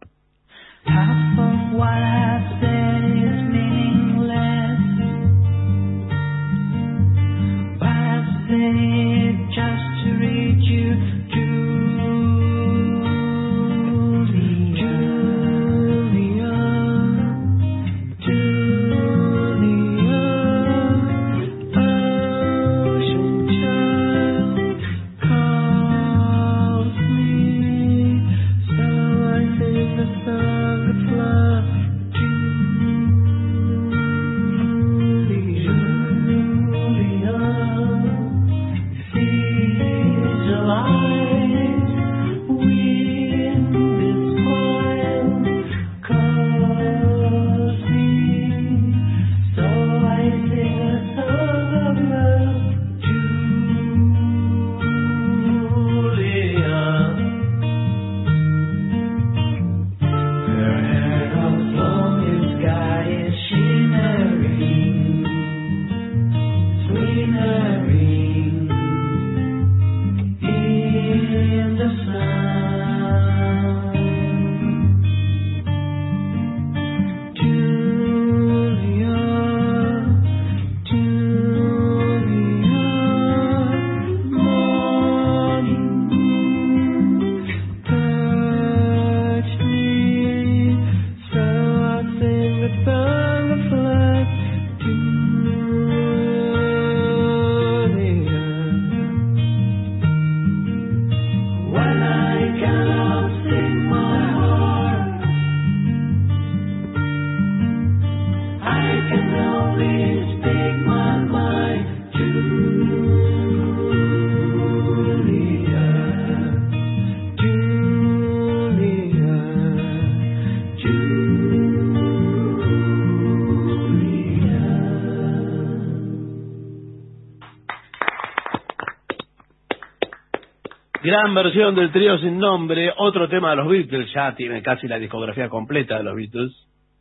Gran versión del trío sin nombre, otro tema de los Beatles, ya tiene casi la discografía completa de los Beatles.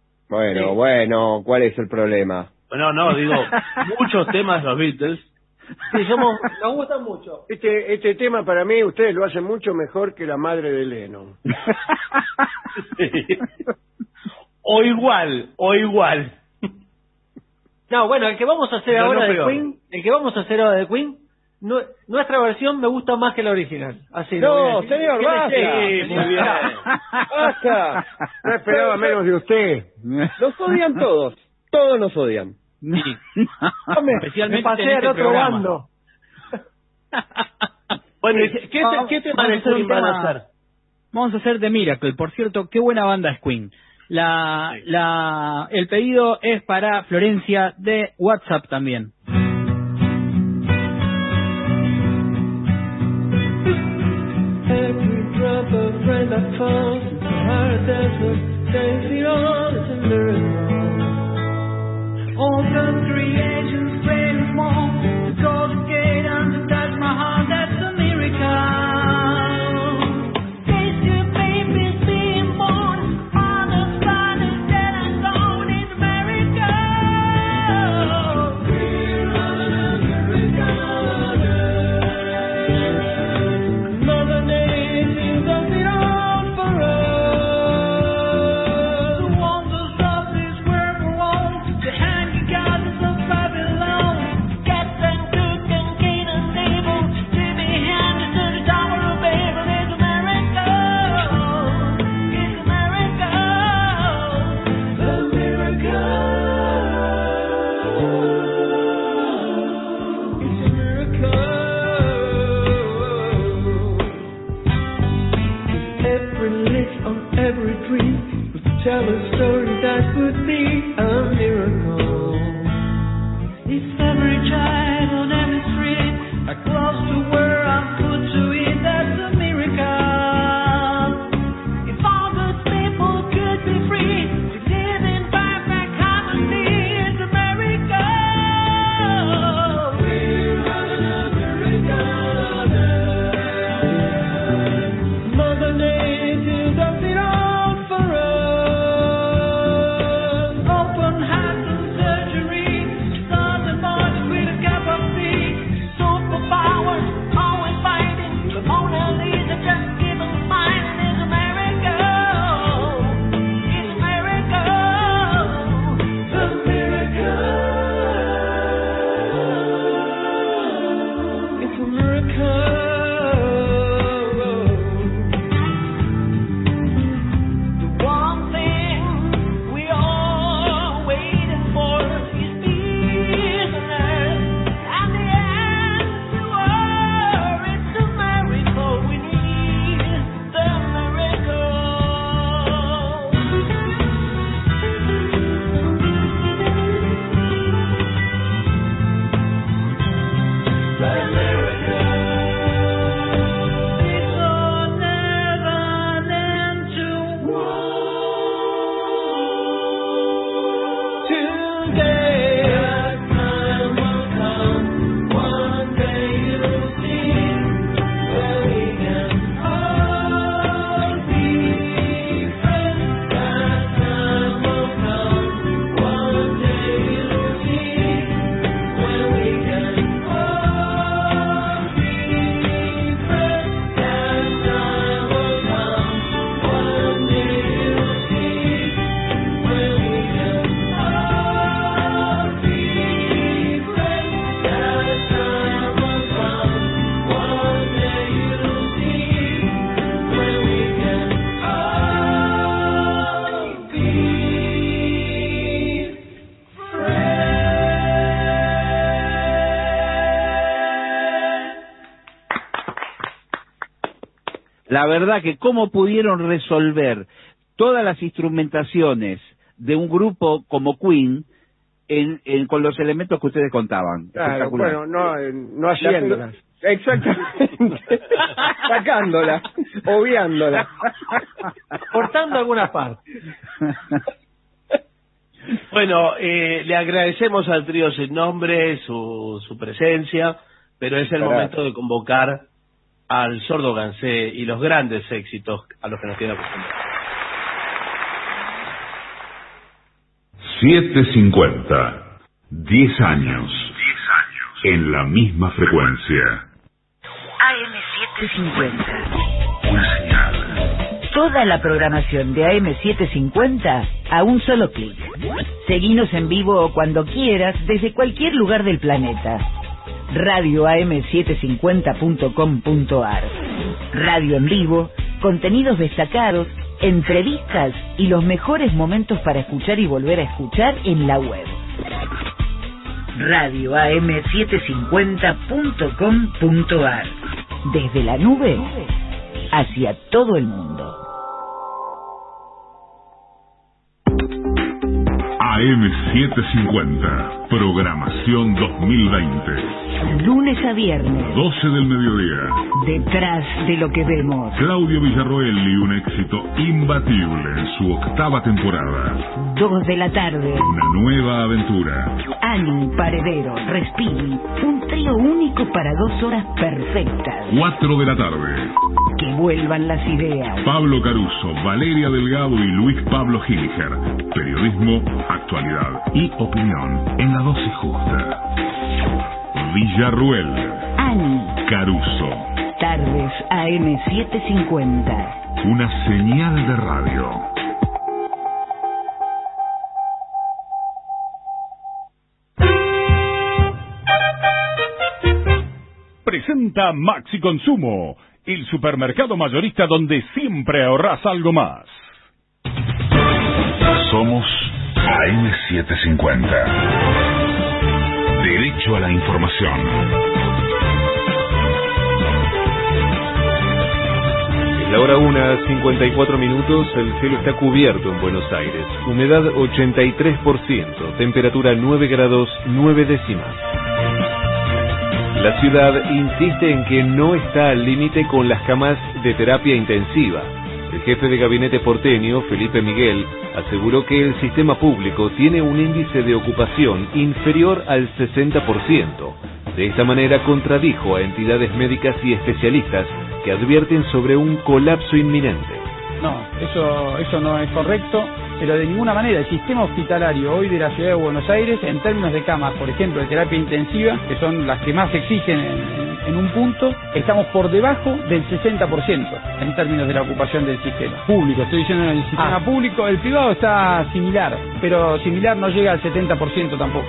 Bueno, ¿cuál es el problema? No, digo, muchos temas de los Beatles. Sí, nos gustan mucho. Este tema para mí, ustedes lo hacen mucho mejor que la madre de Lennon. Sí. O igual. No, bueno, el que vamos a hacer ahora de Queen, nuestra versión me gusta más que la original. Así no, señor, basta. Sí, muy bien. Basta. No esperaba menos de usted. Nos odian todos nos odian. Sí. Especialmente me pasé al otro bando. Bueno, ¿qué tema de Queen van a hacer? Vamos a hacer The Miracle. Por cierto, qué buena banda es Queen. El pedido es para Florencia de WhatsApp también. Every drop of rain that falls into our desert, says it all is a miracle. All the creations great and small, to go to gate and to touch my heart, that's a miracle. Taste your baby's being born, all the sun is dead and gone, it's a miracle. every tree would tell a story that would be a miracle. If every child on every street are close to where I'm put to eat, that's a miracle. If all the people could be free to live in perfect harmony, it's a miracle. We're having a miracle. Mother Nature does it all for us. Open hearts and surgery, stars and boys with a cup of tea. Superpowers, always fighting. The Mona Lisa just give a smile. It's a miracle. It's a miracle. The miracle. It's a miracle. The one thing we all waiting for is peace on earth, and the answer it's a miracle. We need the miracle. The miracle. It's all never end to today. That time will come. One day you'll see where we can all be friends. That time will come. One day you'll see where we can all be friends. That time will come. One day you'll see where we can all be friends. That time will come. One day you'll see where we can all be La verdad que cómo pudieron resolver todas las instrumentaciones de un grupo como Queen con los elementos que ustedes contaban. Claro, Espectacular. bueno, no haciéndolas. Exactamente. Sacándola, obviándola. Cortando algunas partes. Bueno, le agradecemos al trío Sin Nombre su presencia, pero es el Carajo. momento de convocar al Sordo Gansé y los grandes éxitos a los que nos queda acostumbrados. 750. 10 años. En la misma frecuencia. AM750. Una señal. Toda la programación de AM750 a un solo clic. Seguinos en vivo o cuando quieras desde cualquier lugar del planeta. radioam750.com.ar. Radio en vivo, contenidos destacados, entrevistas y los mejores momentos para escuchar y volver a escuchar en la web. radioam750.com.ar. Desde la nube hacia todo el mundo. AM750. Programación 2020. Lunes a viernes. 12 del mediodía. Detrás de lo que vemos. Claudio Villarroel y un éxito imbatible en su 8ª temporada. 2 de la tarde. Una nueva aventura. Ani, Paredero, Respiri. Un trío único para 2 horas perfectas. 4 de la tarde. Que vuelvan las ideas. Pablo Caruso, Valeria Delgado y Luis Pablo Gilger. Periodismo, actualidad y opinión en la dosis justa. Villarruel. Ani. Caruso. Tardes AM750. Una señal de radio. Presenta Maxi Consumo, el supermercado mayorista donde siempre ahorrás algo más. Somos AM750. Derecho a la información. La hora 1:54 minutos, el cielo está cubierto en Buenos Aires. Humedad 83%, temperatura 9 grados 9 décimas. La ciudad insiste en que no está al límite con las camas de terapia intensiva. El jefe de gabinete porteño, Felipe Miguel, aseguró que el sistema público tiene un índice de ocupación inferior al 60%. De esta manera contradijo a entidades médicas y especialistas que advierten sobre un colapso inminente. No, eso no es correcto, pero de ninguna manera el sistema hospitalario hoy de la ciudad de Buenos Aires, en términos de camas, por ejemplo, de terapia intensiva, que son las que más se exigen en un punto, estamos por debajo del 60% en términos de la ocupación del sistema público. Estoy diciendo en el sistema público, el privado está similar, pero similar no llega al 70% tampoco.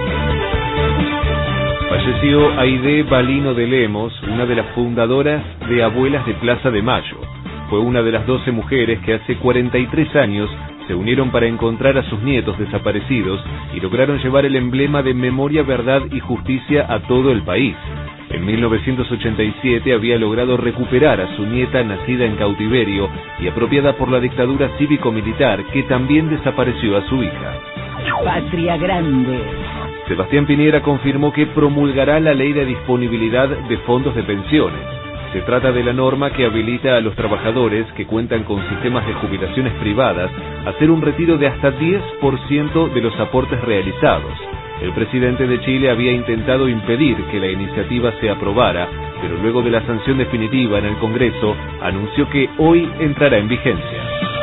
Falleció Aide Balino de Lemos, una de las fundadoras de Abuelas de Plaza de Mayo. Fue una de las 12 mujeres que hace 43 años se unieron para encontrar a sus nietos desaparecidos y lograron llevar el emblema de Memoria, Verdad y Justicia a todo el país. En 1987 había logrado recuperar a su nieta nacida en cautiverio y apropiada por la dictadura cívico-militar, que también desapareció a su hija. Patria Grande. Sebastián Piñera confirmó que promulgará la ley de disponibilidad de fondos de pensiones. Se trata de la norma que habilita a los trabajadores que cuentan con sistemas de jubilaciones privadas a hacer un retiro de hasta 10% de los aportes realizados. El presidente de Chile había intentado impedir que la iniciativa se aprobara, pero luego de la sanción definitiva en el Congreso, anunció que hoy entrará en vigencia.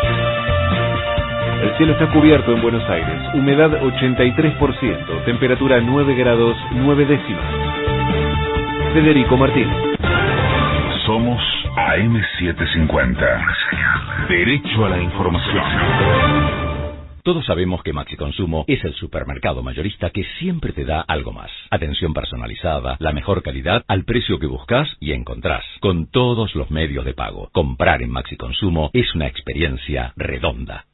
El cielo está cubierto en Buenos Aires, humedad 83%, temperatura 9 grados 9 décimas. Federico Martínez. Somos AM750. Derecho a la información. Todos sabemos que Maxi Consumo es el supermercado mayorista que siempre te da algo más. Atención personalizada, la mejor calidad al precio que buscas y encontrás, con todos los medios de pago. Comprar en Maxi Consumo es una experiencia redonda.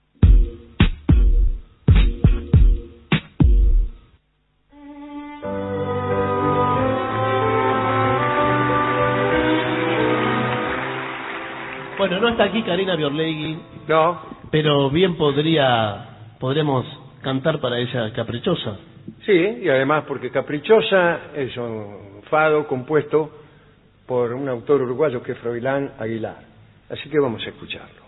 Bueno, no está aquí Karina Biorlegui. No. Pero bien podremos cantar para ella Caprichosa. Sí, y además porque Caprichosa es un fado compuesto por un autor uruguayo que es Froilán Aguilar. Así que vamos a escucharlo.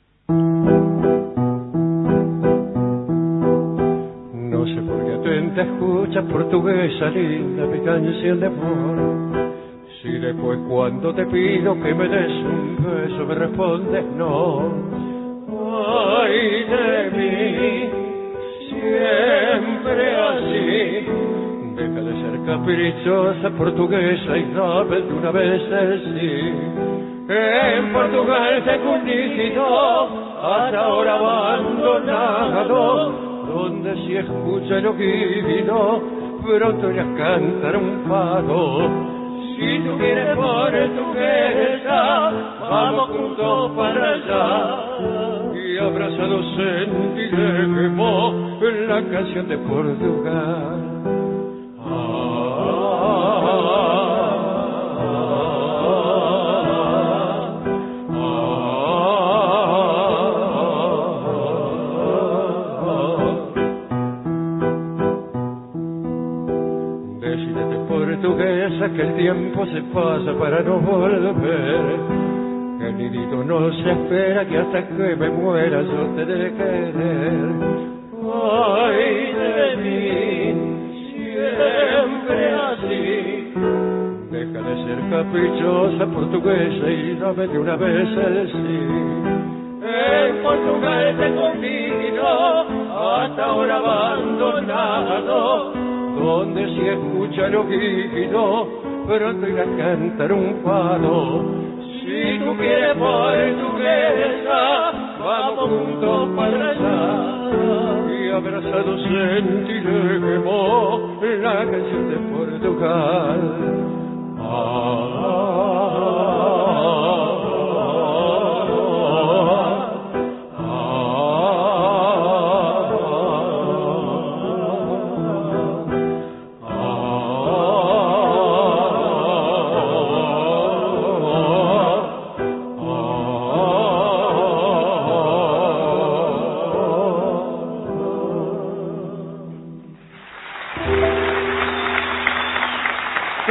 No sé por qué atenta escucha portuguesa linda mi canción de amor. Si después cuando te pido que me des un beso me respondes no. Ay de mí, siempre así. Deja de ser caprichosa portuguesa y dame de una vez el sí. En Portugal tengo un dígito, hasta ahora abandonado, donde si escucha el oído, pronto irás a cantar un fado. Si tú quieres por tu querella, vamos juntos para allá. Y abrazados sentiremos la canción de Portugal. Que el tiempo se pasa para no volver, que el nidito no se espera, que hasta que me muera yo te de querer. Ay de mí, siempre así. Deja de ser caprichosa portuguesa y dame de una vez el sí. En Portugal te convino, hasta ahora abandonado, donde si escucha el oído, pronto irá a cantar un fado. Si tú quieres portuguesa, vamos juntos para allá. Y abrazados sentiremos la canción de Portugal.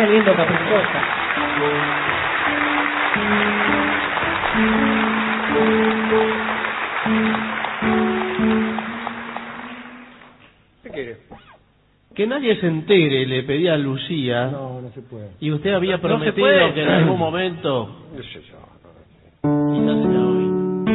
Qué lindo Caprichosa. ¿Qué quiere? Que nadie se entere, le pedí a Lucía. No se puede. Y usted había No se prometido puede. que en algún momento... No sé yo. Quizás sea hoy.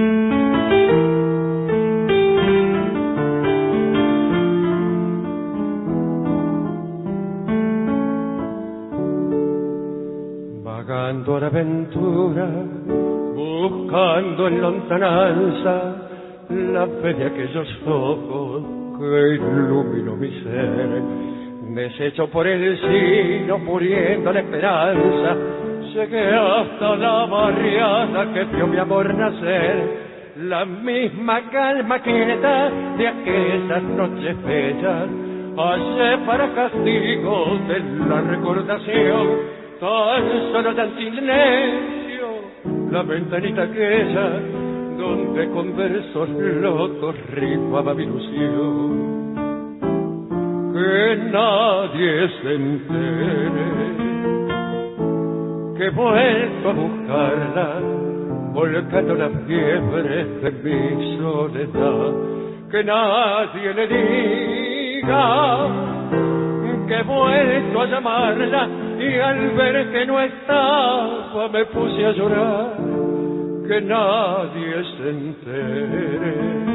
Vagando a la aventura, buscando en lontananza la fe de aquellos ojos que iluminó mi ser. Deshecho por el sino, muriendo la esperanza, llegué hasta la barriada que vio mi amor nacer. La misma calma quieta de aquellas noches bellas, hace para castigo de la recordación. Tan solo tan silencio, la ventanita aquella donde con versos locos rifaba mi ilusión. Que nadie se entere que he vuelto a buscarla, volcando la fiebre de mi soledad. Que nadie le diga que he vuelto a llamarla, y al ver que no estaba me puse a llorar. Que nadie se entere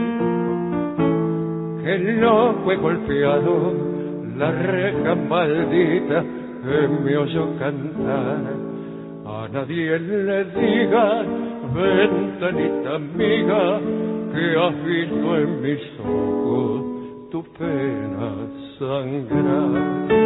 que loco he golpeado la reja maldita que me oyó cantar. A nadie le diga, ventanita amiga, que has visto en mis ojos tu pena sangrar.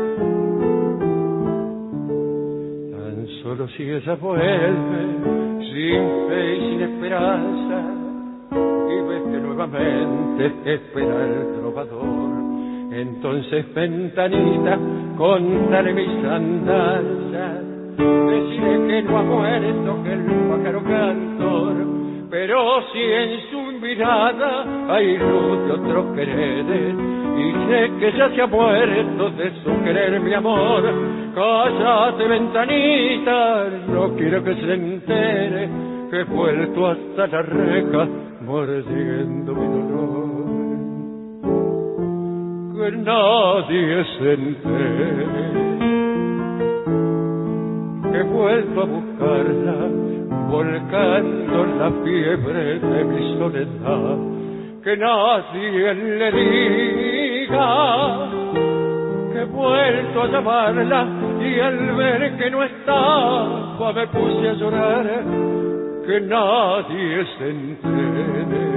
Solo si ella vuelve, sin fe y sin esperanza, y ves que nuevamente espera el trovador, entonces ventanita, contaré mis andanzas, deciré que no ha muerto, que el pájaro cantor, pero si en su mirada hay luz de otro querer, y sé que ya se ha muerto de su querer mi amor. Cállate, ventanita, no quiero que se entere que he vuelto hasta la reja mordiendo mi dolor. Que nadie se entere que he vuelto a buscarla, volcando la fiebre de mi soledad. Que nadie le diga que he vuelto a llamarla, y al ver que no estaba me puse a llorar. Que nadie se entere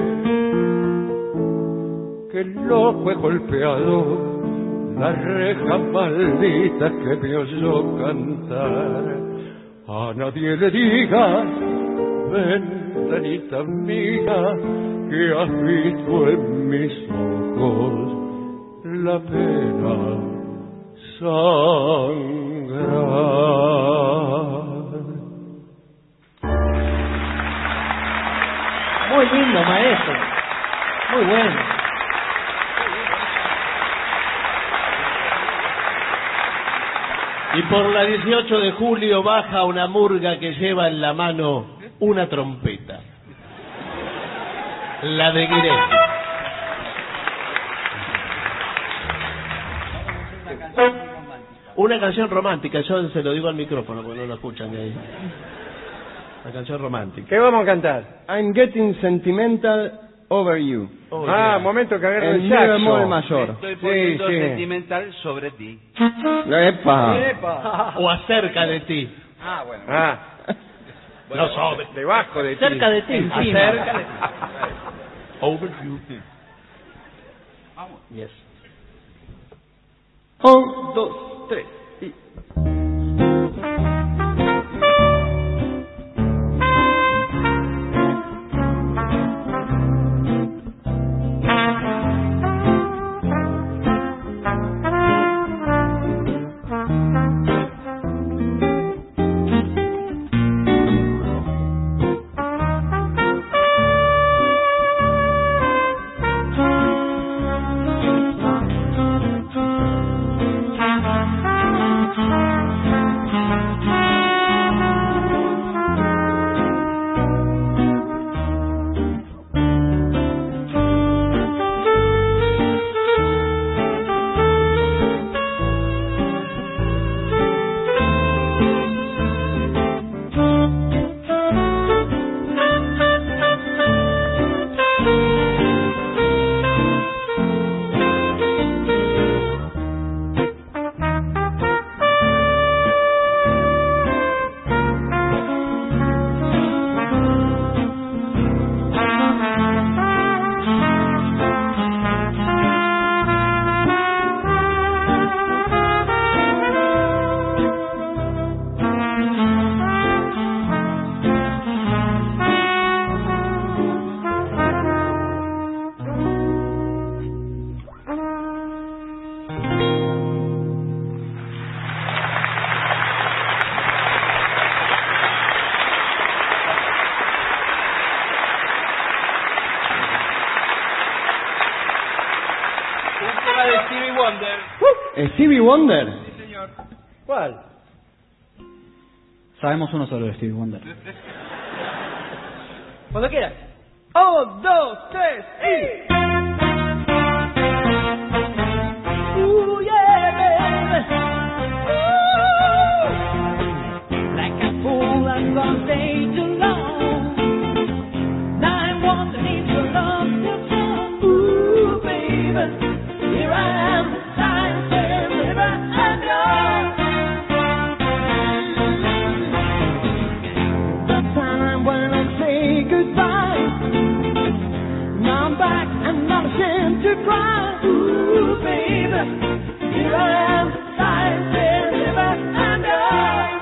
que loco he golpeado la reja maldita que me oyó cantar. A nadie le diga, ventanita amiga, que has visto en mis ojos la pena sangrar. Muy lindo, maestro. Muy bueno. Y por la 18 de julio baja una murga que lleva en la mano una trompeta. La de Guiré. Una canción romántica, yo se lo digo al micrófono porque no lo escuchan de ahí. Una canción romántica. ¿Qué vamos a cantar? I'm getting sentimental over you. Momento que agarre el saxo. Mi bemol mayor. Estoy poniendo sentimental sobre ti. ¡Epa! O acerca de ti. Bueno. No sobre. Debajo de ti. Cerca de ti. Encima. Acerca de ti. Over you. Vamos. Yes. 1, 2, 3 y... la de Stevie Wonder. ¿Stevie Wonder? Sí, señor. ¿Cuál? Sabemos uno solo de Stevie Wonder. Cuando quieras. 1, 2, 3 y... Ooh, yeah, baby. Ooh. Like a fool, I'm gonna stay too long. 911 needs your love to come. Ooh, baby. Here I am, lying there, river and yours. The time when I say goodbye. Now I'm back and not ashamed to cry. Ooh, baby, here I am, lying there, river and yours.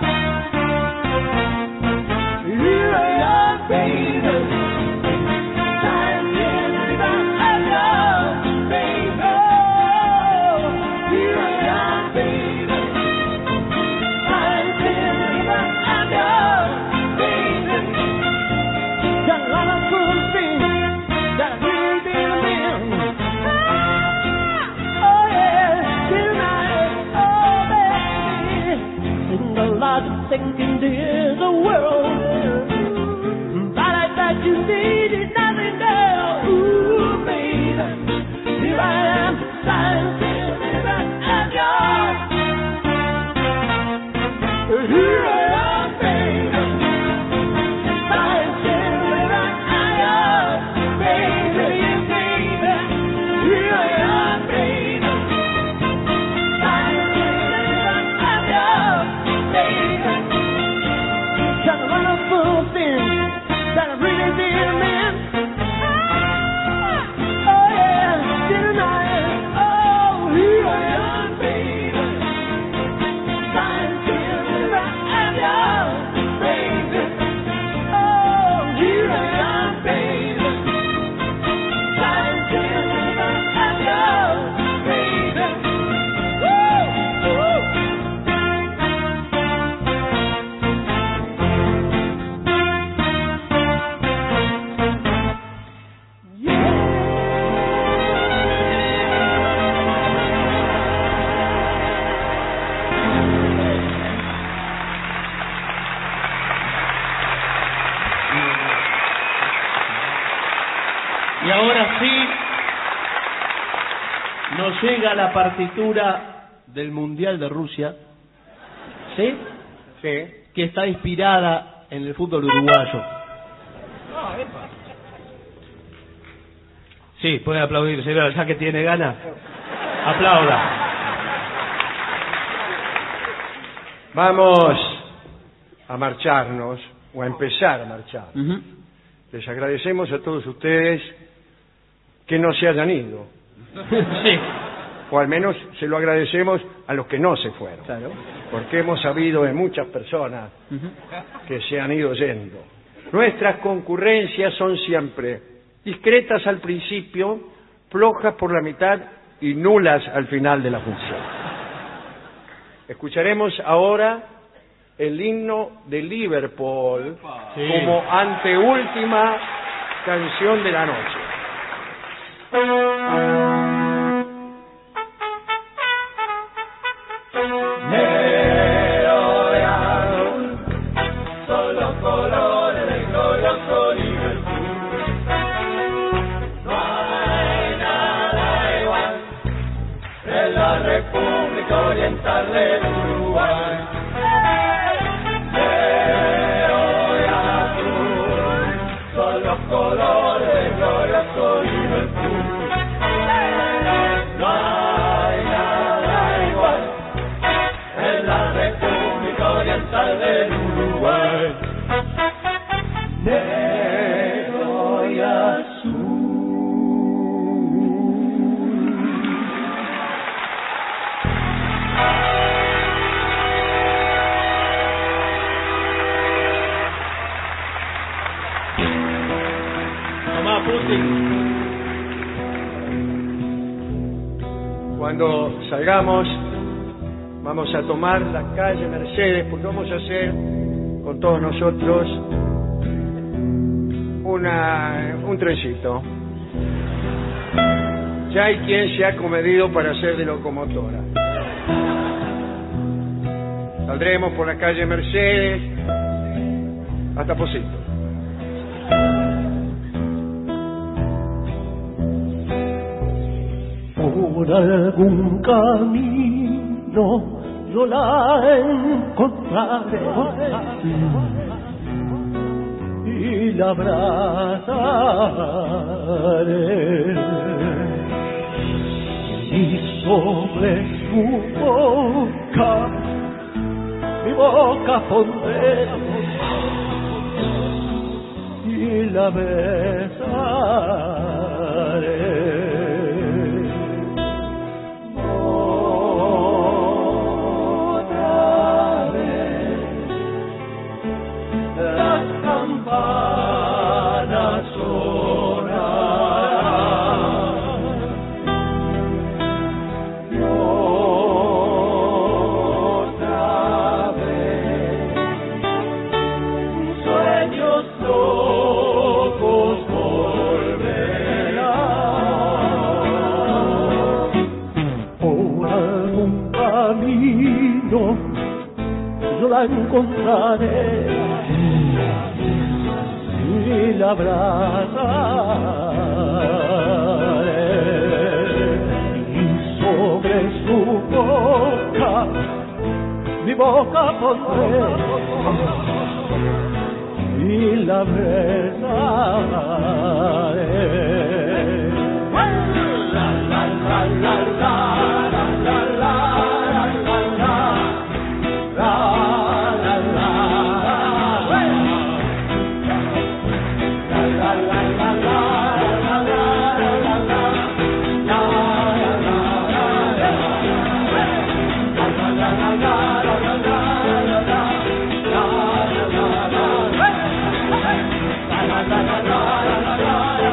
Here I am, baby, lying there, river and yours, baby. Here I am, baby, lying there, river and yours, baby. Got a lot of cool things that I really didn't mean. Oh yeah, tonight, oh baby, sing a lot of thinking there's a world, but I bet you needed nothing there. Ooh baby, here I am, lying still, living at yours. Here I am, baby, lying still, living at yours. Baby, baby, here I am, baby, lying still, living at yours. Baby, got a lot of fool things that I really didn't mean. Oh yeah, tonight, oh here I am, baby, lying still, living at yours. Baby, oh here I am, baby, lying still, living at yours. Baby, woo, woo. Y ahora sí, nos llega la partitura del Mundial de Rusia, ¿sí? Sí. Que está inspirada en el fútbol uruguayo. Sí, puede aplaudir, señora, ya que tiene ganas. Aplauda. Vamos a marcharnos, o a empezar a marchar. Les agradecemos a todos ustedes que no se hayan ido. Sí. O al menos se lo agradecemos a los que no se fueron. Claro. Porque hemos sabido de muchas personas que se han ido yendo. Nuestras concurrencias son siempre discretas al principio, flojas por la mitad y nulas al final de la función. Escucharemos ahora el himno de Liverpool como anteúltima canción de la noche. Son los colores del glorioso Liverpool. No hay nada igual en la República Oriental del Uruguay. Negro y azul son los colores del glorioso Liverpool. No hay nada igual en la República Oriental del Uruguay. Negro y azul. Tomá, Putin. Cuando salgamos, vamos a tomar la calle Mercedes, porque vamos a hacer con todos nosotros un trencito. Ya hay quien se ha comedido para ser de locomotora. Saldremos por la calle Mercedes hasta Pocito. Por algún camino yo la encontraré y la abrazaré y sobre su boca mi boca pondré y la besaré. Yo la encontraré y la abrazaré y sobre su boca mi boca pondré y la besaré.